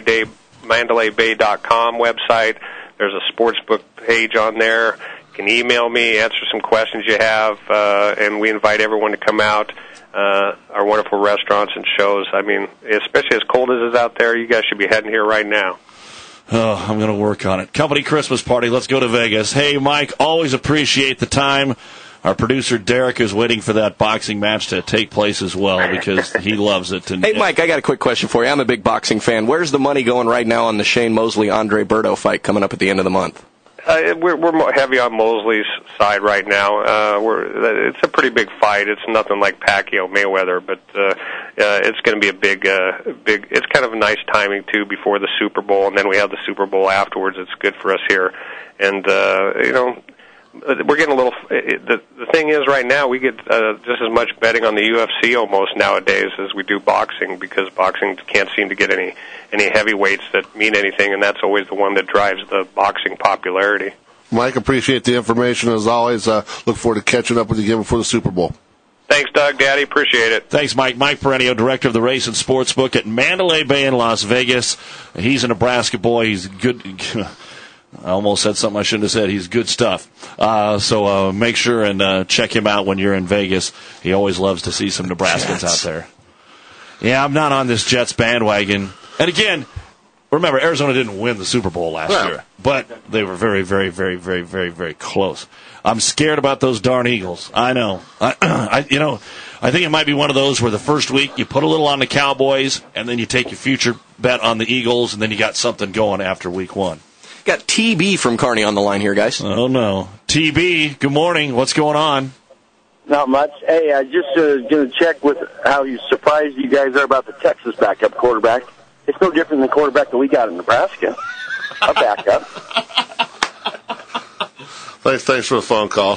MandalayBay.com website. There's a sportsbook page on there. You can email me, answer some questions you have, and we invite everyone to come out. Our wonderful restaurants and shows. I mean, especially as cold as it's out there, you guys should be heading here right now. Oh, I'm going to work on it. Company Christmas party. Let's go to Vegas. Hey, Mike, always appreciate the time. Our producer, Derek, is waiting for that boxing match to take place as well, because he loves it. Hey, Mike, I got a quick question for you. I'm a big boxing fan. Where's the money going right now on the Shane Mosley-Andre Berto fight coming up at the end of the monmonth? We're more heavy on Mosley's side right now. It's a pretty big fight. It's nothing like Pacquiao Mayweather, but it's going to be a big. It's kind of a nice timing too, before the Super Bowl, and then we have the Super Bowl afterwards. It's good for us here, and we're getting a little. The thing is, right now we get just as much betting on the UFC almost nowadays as we do boxing, because boxing can't seem to get any heavyweights that mean anything, and that's always the one that drives the boxing popularity. Mike, appreciate the information as always. Look forward to catching up with you again before the Super Bowl. Thanks. Thanks, Doug, Daddy. Appreciate it. Thanks, Mike. Mike Perenio, director of the Race and Sportsbook at Mandalay Bay in Las Vegas. He's a Nebraska boy. He's good. I almost said something I shouldn't have said. He's good stuff. So make sure and check him out when you're in Vegas. He always loves to see some Nebraskans out there. Yeah, I'm not on this Jets bandwagon. And again, remember, Arizona didn't win the Super Bowl last year, but they were very, very, very, very, very, very close. I'm scared about those darn Eagles. I know. I think it might be one of those where the first week you put a little on the Cowboys, and then you take your future bet on the Eagles, and then you got something going after week one. Got TB from Kearney on the line here, guys. Oh, no. TB, good morning. What's going on? Not much. Hey, I just going to check with how surprised you guys are about the Texas backup quarterback. It's no different than the quarterback that we got in Nebraska. A backup. Thanks for the phone call.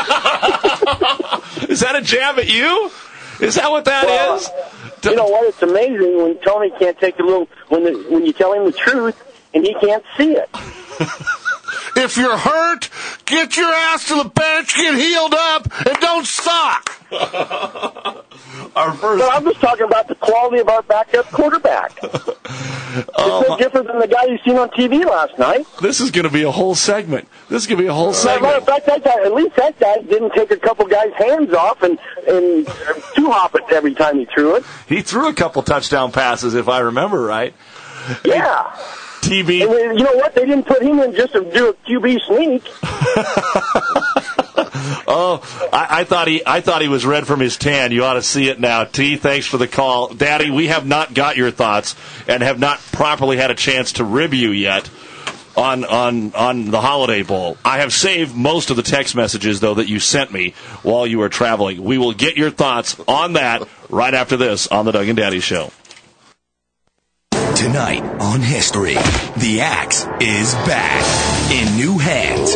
Is that a jab at you? Is that what that is? You know what? It's amazing when Tony can't take a little, when you tell him the truth and he can't see it. If you're hurt, get your ass to the bench, get healed up, and don't suck. But I'm just talking about the quality of our backup quarterback. It's no different than the guy you seen on TV last night. This is going to be a whole segment. Matter of fact, at least that guy didn't take a couple guys' hands off and two-hop it every time he threw it. He threw a couple touchdown passes, if I remember right. Yeah. TB. And you know what? They didn't put him in just to do a QB sneak. I thought he was red from his tan. You ought to see it now. T, thanks for the call. Daddy, we have not got your thoughts and have not properly had a chance to rib you yet on the Holiday Bowl. I have saved most of the text messages, though, that you sent me while you were traveling. We will get your thoughts on that right after this on the Doug and Daddy Show. Tonight on History, the axe is back in new hands.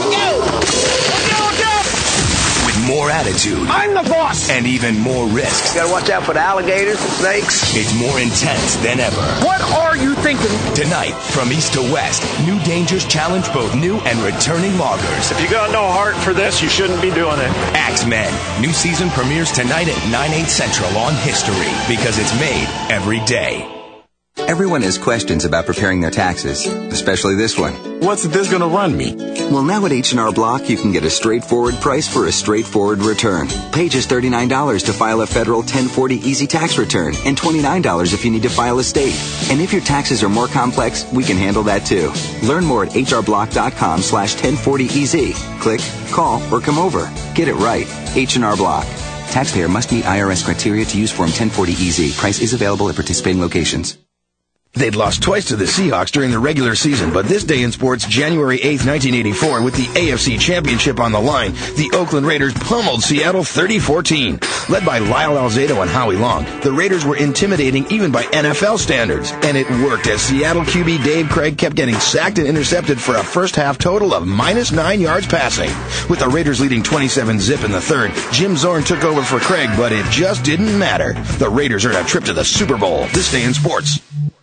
With more attitude. I'm the boss! And even more risks. You gotta watch out for the alligators and snakes. It's more intense than ever. What are you thinking? Tonight, from east to west, new dangers challenge both new and returning loggers. If you got no heart for this, you shouldn't be doing it. Axemen. New season premieres tonight at 9/8 Central on History, because it's made every day. Everyone has questions about preparing their taxes, especially this one. What's this going to run me? Well, now at H&R Block, you can get a straightforward price for a straightforward return. Pay just $39 to file a federal 1040 easy tax return and $29 if you need to file a state. And if your taxes are more complex, we can handle that too. Learn more at hrblock.com/1040easy. Click, call, or come over. Get it right. H&R Block. Taxpayer must meet IRS criteria to use Form 1040 Easy. Price is available at participating locations. They'd lost twice to the Seahawks during the regular season, but this day in sports, January 8th, 1984, with the AFC Championship on the line, the Oakland Raiders pummeled Seattle 30-14. Led by Lyle Alzado and Howie Long, the Raiders were intimidating even by NFL standards. And it worked as Seattle QB Dave Craig kept getting sacked and intercepted for a first half total of -9 yards passing. With the Raiders leading 27-0 in the third, Jim Zorn took over for Craig, but it just didn't matter. The Raiders earned a trip to the Super Bowl. This day in sports.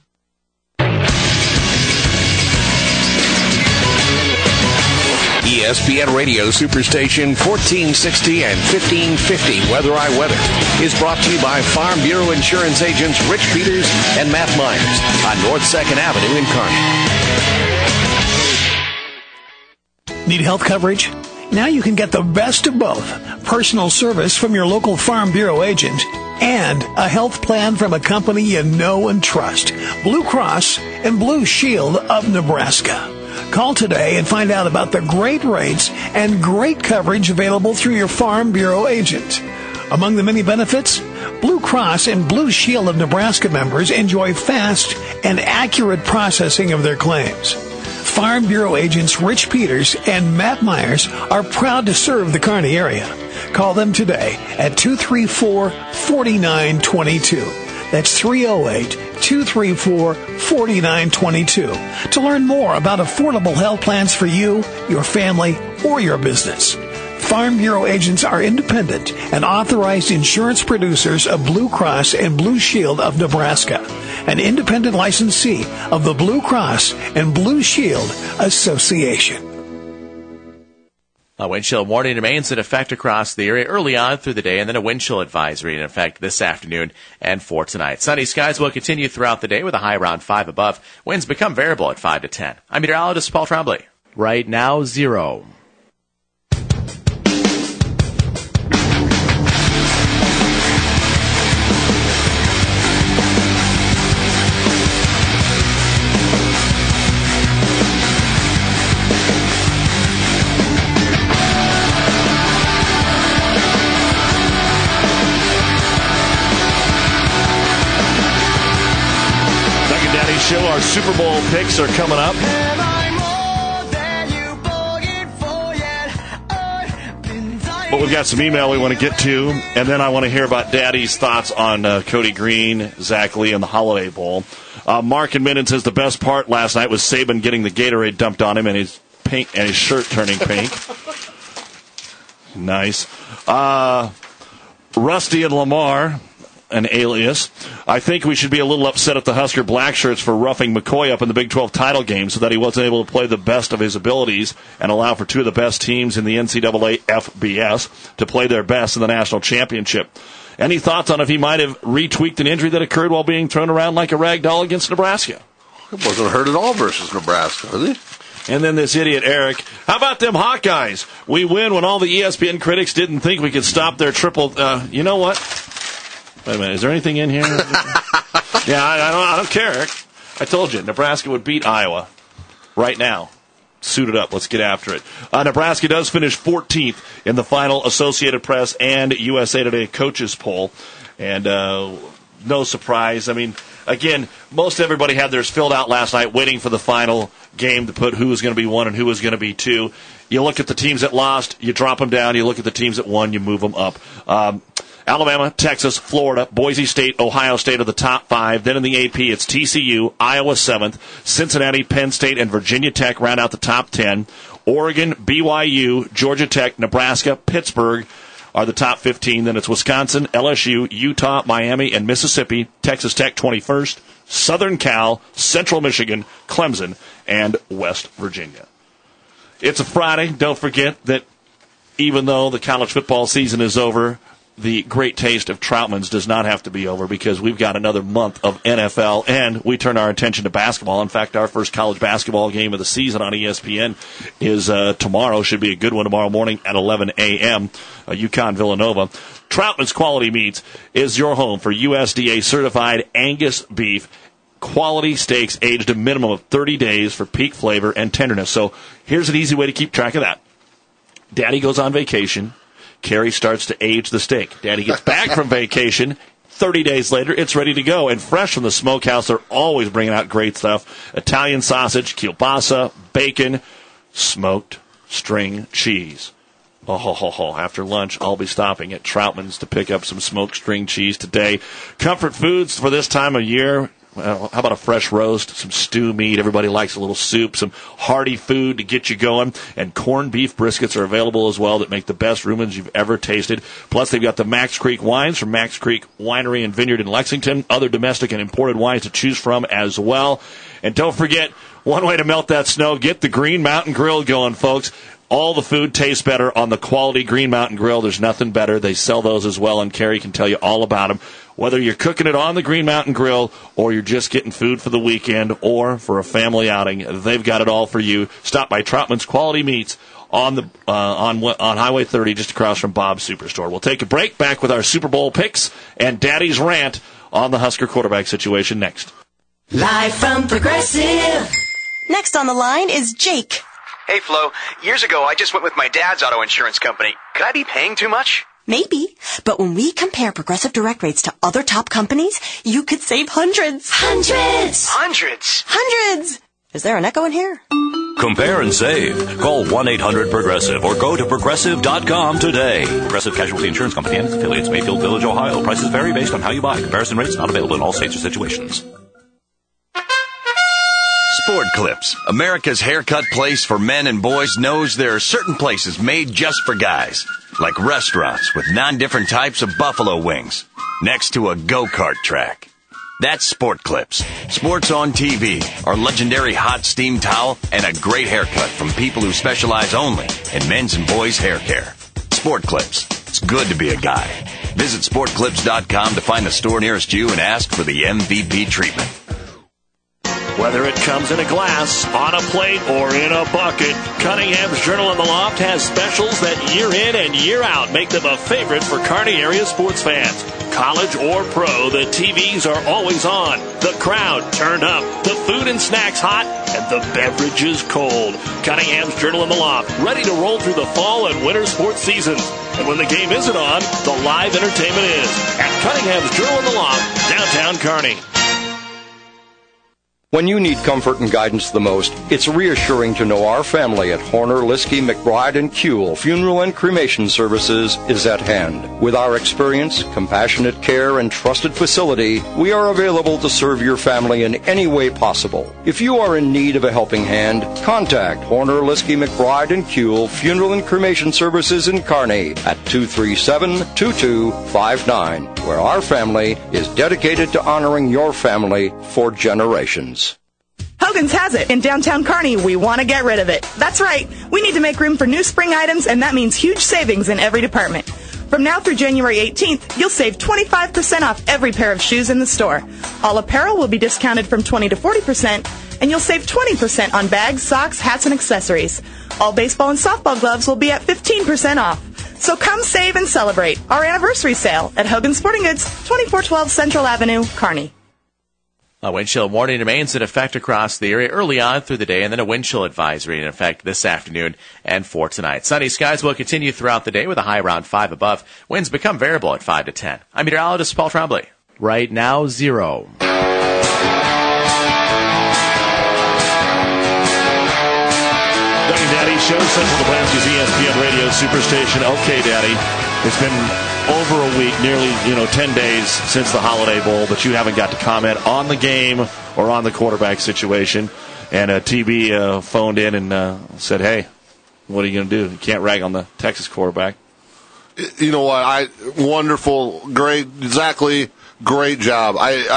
ESPN Radio Superstation 1460 and 1550 Weather I Weather is brought to you by Farm Bureau Insurance agents Rich Peters and Matt Myers on North 2nd Avenue in Kearney. Need health coverage? Now you can get the best of both. Personal service from your local Farm Bureau agent and a health plan from a company you know and trust. Blue Cross and Blue Shield of Nebraska. Call today and find out about the great rates and great coverage available through your Farm Bureau agent. Among the many benefits, Blue Cross and Blue Shield of Nebraska members enjoy fast and accurate processing of their claims. Farm Bureau agents Rich Peters and Matt Myers are proud to serve the Kearney area. Call them today at 234-4922. That's 308-234-4922 to learn more about affordable health plans for you, your family, or your business. Farm Bureau agents are independent and authorized insurance producers of Blue Cross and Blue Shield of Nebraska, an independent licensee of the Blue Cross and Blue Shield Association. A wind chill warning remains in effect across the area early on through the day, and then a wind chill advisory in effect this afternoon and for tonight. Sunny skies will continue throughout the day with a high around 5 above. Winds become variable at 5 to 10. I'm meteorologist Paul Tremblay. Right now, 0. Show. Our Super Bowl picks are coming up. But we've got some email we want to get to, and then I want to hear about Daddy's thoughts on Cody Green, Zach Lee, and the Holiday Bowl. Mark in Minden says the best part last night was Saban getting the Gatorade dumped on him and his shirt turning pink. Nice. Rusty and Lamar, an alias. I think we should be a little upset at the Husker black shirts for roughing McCoy up in the Big 12 title game so that he wasn't able to play the best of his abilities and allow for two of the best teams in the NCAA FBS to play their best in the national championship. Any thoughts on if he might have retweaked an injury that occurred while being thrown around like a rag doll against Nebraska? It wasn't hurt at all versus Nebraska, was he? And then this idiot, Eric. How about them Hawkeyes? We win when all the ESPN critics didn't think we could stop their triple... you know what? Wait a minute, is there anything in here? Yeah, I don't care, Eric. I told you, Nebraska would beat Iowa right now. Suit it up. Let's get after it. Nebraska does finish 14th in the final Associated Press and USA Today coaches poll. And no surprise. I mean, again, most everybody had theirs filled out last night waiting for the final game to put who was going to be 1 and who was going to be 2. You look at the teams that lost, you drop them down. You look at the teams that won, you move them up. Alabama, Texas, Florida, Boise State, Ohio State are the top 5. Then in the AP, it's TCU, Iowa 7th, Cincinnati, Penn State, and Virginia Tech round out the top 10. Oregon, BYU, Georgia Tech, Nebraska, Pittsburgh are the top 15. Then it's Wisconsin, LSU, Utah, Miami, and Mississippi. Texas Tech 21st, Southern Cal, Central Michigan, Clemson, and West Virginia. It's a Friday. Don't forget that even though the college football season is over, the great taste of Troutman's does not have to be over because we've got another month of NFL, and we turn our attention to basketball. In fact, our first college basketball game of the season on ESPN is tomorrow. Should be a good one tomorrow morning at 11 a.m., UConn-Villanova. Troutman's Quality Meats is your home for USDA-certified Angus beef, quality steaks aged a minimum of 30 days for peak flavor and tenderness. So here's an easy way to keep track of that. Daddy goes on vacation. Carrie starts to age the steak. Daddy gets back from vacation. 30 days later, it's ready to go. And fresh from the smokehouse, they're always bringing out great stuff. Italian sausage, kielbasa, bacon, smoked string cheese. Oh, after lunch, I'll be stopping at Troutman's to pick up some smoked string cheese today. Comfort foods for this time of year. Well, how about a fresh roast, some stew meat? Everybody likes a little soup, some hearty food to get you going. And corned beef briskets are available as well that make the best rumans you've ever tasted. Plus, they've got the Max Creek wines from Max Creek Winery and Vineyard in Lexington. Other domestic and imported wines to choose from as well. And don't forget, one way to melt that snow, get the Green Mountain Grill going, folks. All the food tastes better on the quality Green Mountain Grill. There's nothing better. They sell those as well, and Carrie can tell you all about them. Whether you're cooking it on the Green Mountain Grill or you're just getting food for the weekend or for a family outing, they've got it all for you. Stop by Troutman's Quality Meats on Highway 30 just across from Bob's Superstore. We'll take a break, back with our Super Bowl picks and Daddy's rant on the Husker quarterback situation next. Live from Progressive. Next on the line is Jake. Hey, Flo. Years ago, I just went with my dad's auto insurance company. Could I be paying too much? Maybe, but when we compare Progressive Direct rates to other top companies, you could save hundreds. Hundreds! Hundreds! Hundreds! Is there an echo in here? Compare and save. Call 1-800-PROGRESSIVE or go to Progressive.com today. Progressive Casualty Insurance Company and its affiliates, Mayfield Village, Ohio. Prices vary based on how you buy. Comparison rates not available in all states or situations. Sport Clips, America's haircut place for men and boys, knows there are certain places made just for guys. Like restaurants with 9 different types of buffalo wings next to a go-kart track. That's Sport Clips. Sports on TV, our legendary hot steam towel, and a great haircut from people who specialize only in men's and boys' hair care. Sport Clips. It's good to be a guy. Visit sportclips.com to find the store nearest you and ask for the MVP treatment. Whether it comes in a glass, on a plate, or in a bucket, Cunningham's Journal in the Loft has specials that year in and year out make them a favorite for Kearney area sports fans. College or pro, the TVs are always on, the crowd turned up, the food and snacks hot, and the beverages cold. Cunningham's Journal in the Loft, ready to roll through the fall and winter sports seasons. And when the game isn't on, the live entertainment is at Cunningham's Journal in the Loft, downtown Kearney. When you need comfort and guidance the most, it's reassuring to know our family at Horner, Liskey, McBride, and Kuehl Funeral and Cremation Services is at hand. With our experience, compassionate care, and trusted facility, we are available to serve your family in any way possible. If you are in need of a helping hand, contact Horner, Liskey, McBride, and Kuehl Funeral and Cremation Services in Kearney at 237-2259, where our family is dedicated to honoring your family for generations. Hogan's has it. In downtown Kearney, we want to get rid of it. That's right. We need to make room for new spring items, and that means huge savings in every department. From now through January 18th, you'll save 25% off every pair of shoes in the store. All apparel will be discounted from 20 to 40%, and you'll save 20% on bags, socks, hats, and accessories. All baseball and softball gloves will be at 15% off. So come save and celebrate our anniversary sale at Hogan Sporting Goods, 2412 Central Avenue, Kearney. A wind chill warning remains in effect across the area early on through the day, and then a wind chill advisory in effect this afternoon and for tonight. Sunny skies will continue throughout the day with a high around 5 above. Winds become variable at 5 to 10. I'm meteorologist Paul Tremblay. Right now, 0. Daddy Show, Central Nebraska's ESPN Radio Superstation. Okay, Daddy, it's been over a week, nearly 10 days since the Holiday Bowl, but you haven't got to comment on the game or on the quarterback situation. And TB phoned in and said, "Hey, what are you going to do? You can't rag on the Texas quarterback." You know what? Wonderful, great, exactly, great job.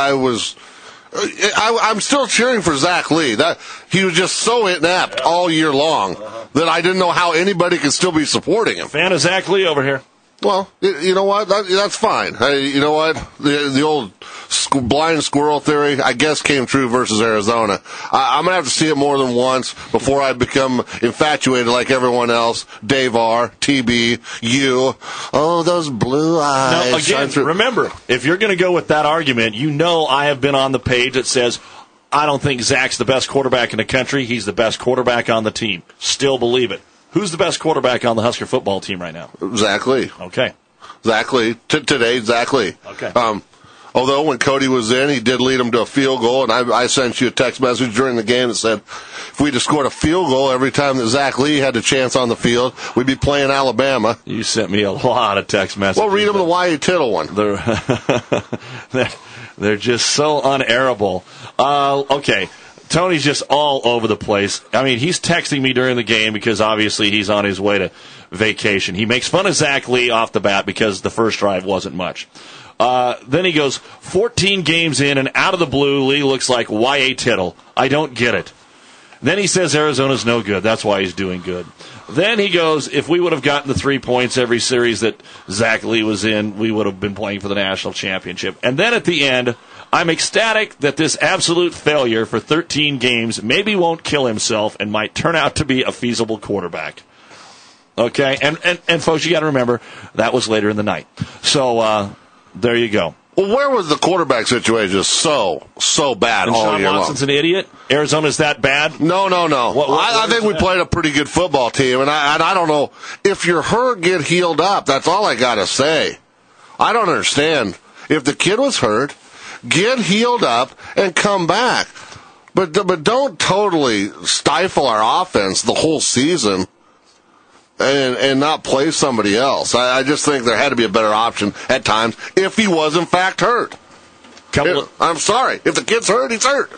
I'm still cheering for Zach Lee. That he was just so inept all year long that I didn't know how anybody could still be supporting him. Fan of Zach Lee over here. Well, you know what? That's fine. You know what? The old blind squirrel theory, I guess, came true versus Arizona. I'm going to have to see it more than once before I become infatuated like everyone else. Dave R., TB, you. Oh, those blue eyes. Now, again, remember, if you're going to go with that argument, I have been on the page that says, I don't think Zach's the best quarterback in the country. He's the best quarterback on the team. Still believe it. Who's the best quarterback on the Husker football team right now? Zach Lee. Okay. Zach Lee. Today, Zach Lee. Okay. Although when Cody was in, he did lead him to a field goal, and I sent you a text message during the game that said, if we'd have scored a field goal every time that Zach Lee had a chance on the field, we'd be playing Alabama. You sent me a lot of text messages. Well, read them the Y.A. Tittle one. They're just so unairable. Okay. Tony's just all over the place. I mean, he's texting me during the game because obviously he's on his way to vacation. He makes fun of Zach Lee off the bat because the first drive wasn't much. Then he goes, 14 games in, and out of the blue, Lee looks like Y.A. Tittle. I don't get it. Then he says Arizona's no good. That's why he's doing good. Then he goes, if we would have gotten the 3 points every series that Zach Lee was in, we would have been playing for the national championship. And then at the end, I'm ecstatic that this absolute failure for 13 games maybe won't kill himself and might turn out to be a feasible quarterback. Okay? And folks, you got to remember, that was later in the night. So, there you go. Well, where was the quarterback situation so bad and all Sean year long? Watson's an idiot? Arizona's that bad? No. I think we played a pretty good football team, and I don't know. If you're hurt, get healed up. That's all I got to say. I don't understand. If the kid was hurt, get healed up and come back. But don't totally stifle our offense the whole season and not play somebody else. I just think there had to be a better option at times if he was in fact hurt. I'm sorry. If the kid's hurt, he's hurt.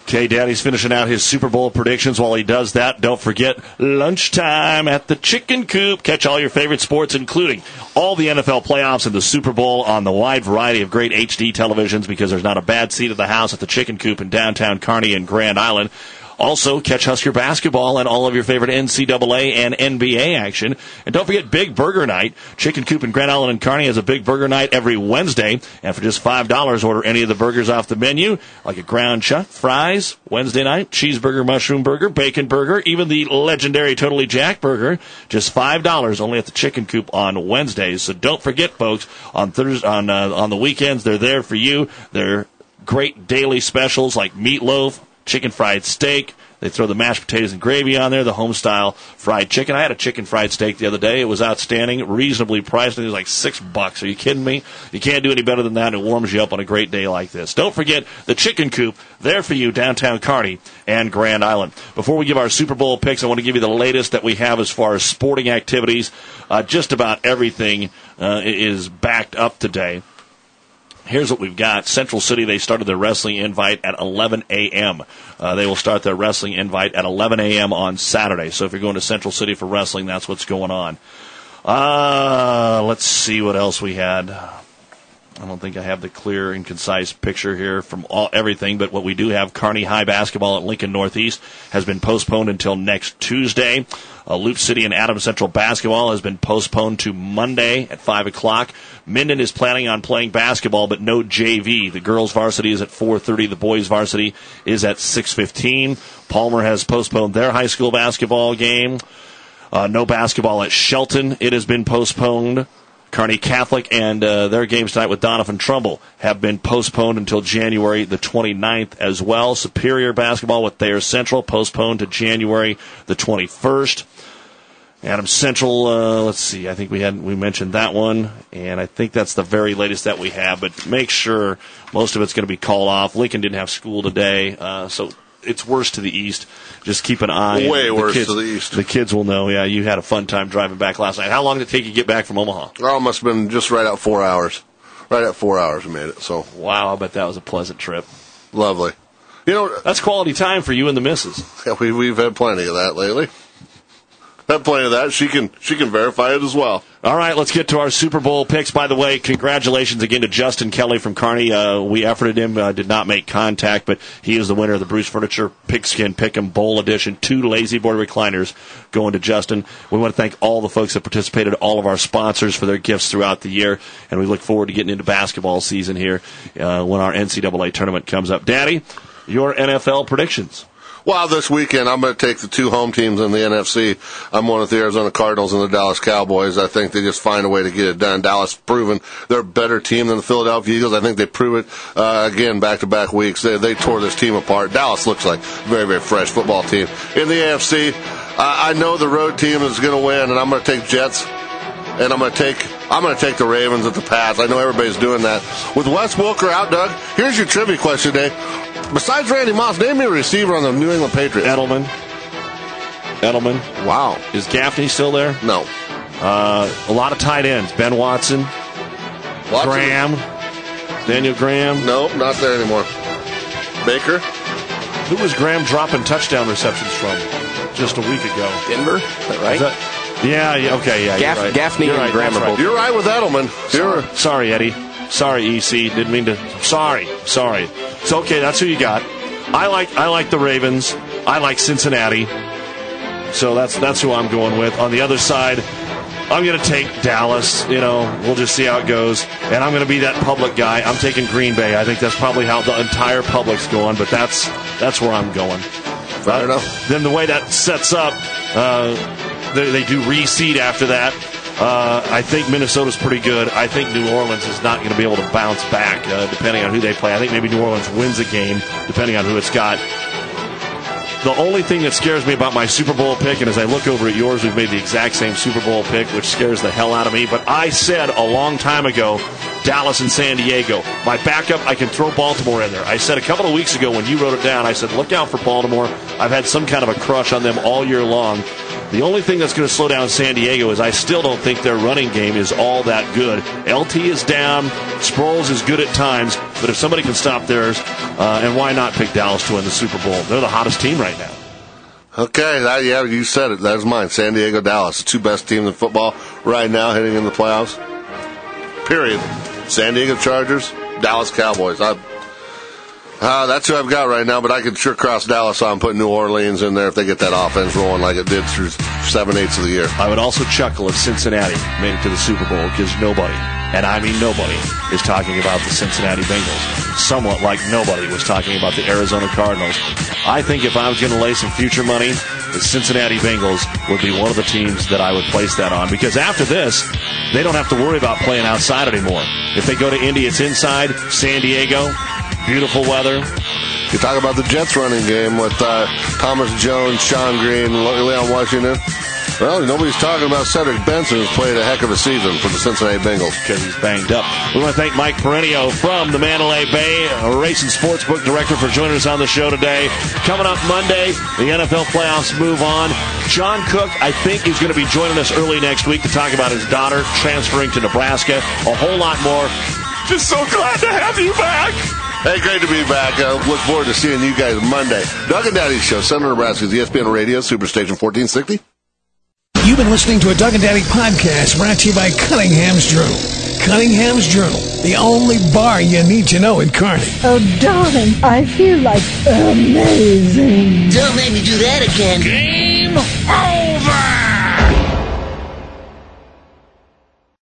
Okay, Daddy's finishing out his Super Bowl predictions. While he does that, don't forget lunchtime at the Chicken Coop. Catch all your favorite sports, including all the NFL playoffs and the Super Bowl on the wide variety of great HD televisions, because there's not a bad seat at the house at the Chicken Coop in downtown Kearney and Grand Island. Also, catch Husker basketball and all of your favorite NCAA and NBA action. And don't forget Big Burger Night. Chicken Coop in Grand Island and Kearney has a Big Burger Night every Wednesday. And for just $5, order any of the burgers off the menu, like a ground chuck, fries, Wednesday night, cheeseburger, mushroom burger, bacon burger, even the legendary Totally Jack burger. Just $5 only at the Chicken Coop on Wednesdays. So don't forget, folks, on Thursday, on the weekends, they're there for you. They're great daily specials like meatloaf, chicken fried steak. They throw the mashed potatoes and gravy on there, the home-style fried chicken. I had a chicken fried steak the other day. It was outstanding, reasonably priced. It was like $6. Are you kidding me? You can't do any better than that. It warms you up on a great day like this. Don't forget the Chicken Coop, there for you, downtown Kearney and Grand Island. Before we give our Super Bowl picks, I want to give you the latest that we have as far as sporting activities. Just about everything is backed up today. Here's what we've got. Central City, they started their wrestling invite at 11 a.m. They will start their wrestling invite at 11 a.m. on Saturday. So if you're going to Central City for wrestling, that's what's going on. Let's see what else we had. I don't think I have the clear and concise picture here from everything, but what we do have, Kearney High basketball at Lincoln Northeast has been postponed until next Tuesday. Loop City and Adams Central basketball has been postponed to Monday at 5 o'clock. Minden is planning on playing basketball, but no JV. The girls' varsity is at 4:30. The boys' varsity is at 6:15. Palmer has postponed their high school basketball game. No basketball at Shelton. It has been postponed. Kearney Catholic and their games tonight with Donovan Trumbull have been postponed until January the 29th as well. Superior basketball with Thayer Central postponed to January the 21st. Adams Central, let's see, I think we mentioned that one, and I think that's the very latest that we have, but make sure most of it's going to be called off. Lincoln didn't have school today, so it's worse to the east. Just keep an eye. Way worse to the east. The kids will know. Yeah, you had a fun time driving back last night. How long did it take you to get back from Omaha? Oh, it must have been just right at 4 hours. Right at 4 hours we made it. So wow, I bet that was a pleasant trip. Lovely. You know, that's quality time for you and the missus. Yeah, we've had plenty of that lately. Had plenty of that. She can verify it as well. All right, let's get to our Super Bowl picks. By the way, congratulations again to Justin Kelly from Kearney. We efforted him, did not make contact, but he is the winner of the Bruce Furniture Pigskin Pick'em Bowl Edition. 2 Lazy Boy recliners going to Justin. We want to thank all the folks that participated, all of our sponsors for their gifts throughout the year, and we look forward to getting into basketball season here when our NCAA tournament comes up. Daddy, your NFL predictions. Well, this weekend, I'm going to take the 2 home teams in the NFC. I'm one with the Arizona Cardinals and the Dallas Cowboys. I think they just find a way to get it done. Dallas proven they're a better team than the Philadelphia Eagles. I think they prove it again back-to-back weeks. They tore this team apart. Dallas looks like a very, very fresh football team. In the AFC, I know the road team is going to win, and I'm going to take Jets. And I'm going to take the Ravens at the Pats. I know everybody's doing that. With Wes Welker out, Doug, here's your trivia question today. Besides Randy Moss, name me a receiver on the New England Patriots. Edelman. Wow. Is Gaffney still there? No. A lot of tight ends. Ben Watson. Graham. Daniel Graham. Nope, not there anymore. Baker. Who was Graham dropping touchdown receptions from just a week ago? Denver? Is that right? Yeah, okay, yeah. You're right. Gaffney you're and right, Graham are both. You're right with Edelman. Sorry, Eddie. Sorry, EC. Didn't mean to. Sorry. It's okay. That's who you got. I like the Ravens. I like Cincinnati. So that's who I'm going with. On the other side, I'm going to take Dallas. We'll just see how it goes. And I'm going to be that public guy. I'm taking Green Bay. I think that's probably how the entire public's going, but that's where I'm going. Fair enough. Then the way that sets up, they do reseed after that. I think Minnesota's pretty good. I think New Orleans is not going to be able to bounce back, depending on who they play. I think maybe New Orleans wins a game, depending on who it's got. The only thing that scares me about my Super Bowl pick, and as I look over at yours, we've made the exact same Super Bowl pick, which scares the hell out of me. But I said a long time ago, Dallas and San Diego. My backup, I can throw Baltimore in there. I said a couple of weeks ago when you wrote it down, I said, look out for Baltimore. I've had some kind of a crush on them all year long. The only thing that's going to slow down San Diego is I still don't think their running game is all that good. LT is down. Sproles is good at times. But if somebody can stop theirs, and why not pick Dallas to win the Super Bowl? They're the hottest team right now. Okay, yeah, you said it. That's mine. San Diego, Dallas, the two best teams in football right now heading in the playoffs. Period. San Diego Chargers, Dallas Cowboys. That's who I've got right now, but I could sure cross Dallas on putting New Orleans in there if they get that offense rolling like it did through 7/8 of the year. I would also chuckle if Cincinnati made it to the Super Bowl because nobody, and I mean nobody, is talking about the Cincinnati Bengals. Somewhat like nobody was talking about the Arizona Cardinals. I think if I was going to lay some future money, the Cincinnati Bengals would be one of the teams that I would place that on, because after this, they don't have to worry about playing outside anymore. If they go to Indy, it's inside. San Diego, beautiful weather. You talk about the Jets running game with Thomas Jones, Sean Green, Leon Washington. Well, nobody's talking about Cedric Benson, who's played a heck of a season for the Cincinnati Bengals. Because he's banged up. We want to thank Mike Perenio from the Mandalay Bay, Racing Sportsbook Director, for joining us on the show today. Coming up Monday, the NFL playoffs move on. John Cook, I think, is going to be joining us early next week to talk about his daughter transferring to Nebraska. A whole lot more. Just so glad to have you back. Hey, great to be back. Look forward to seeing you guys Monday. Doug and Daddy Show, Central Nebraska's ESPN Radio, Superstation 1460. You've been listening to a Doug and Daddy podcast brought to you by Cunningham's Journal. Cunningham's Journal, the only bar you need to know in Kearney. Oh, darling, I feel like amazing. Don't make me do that again.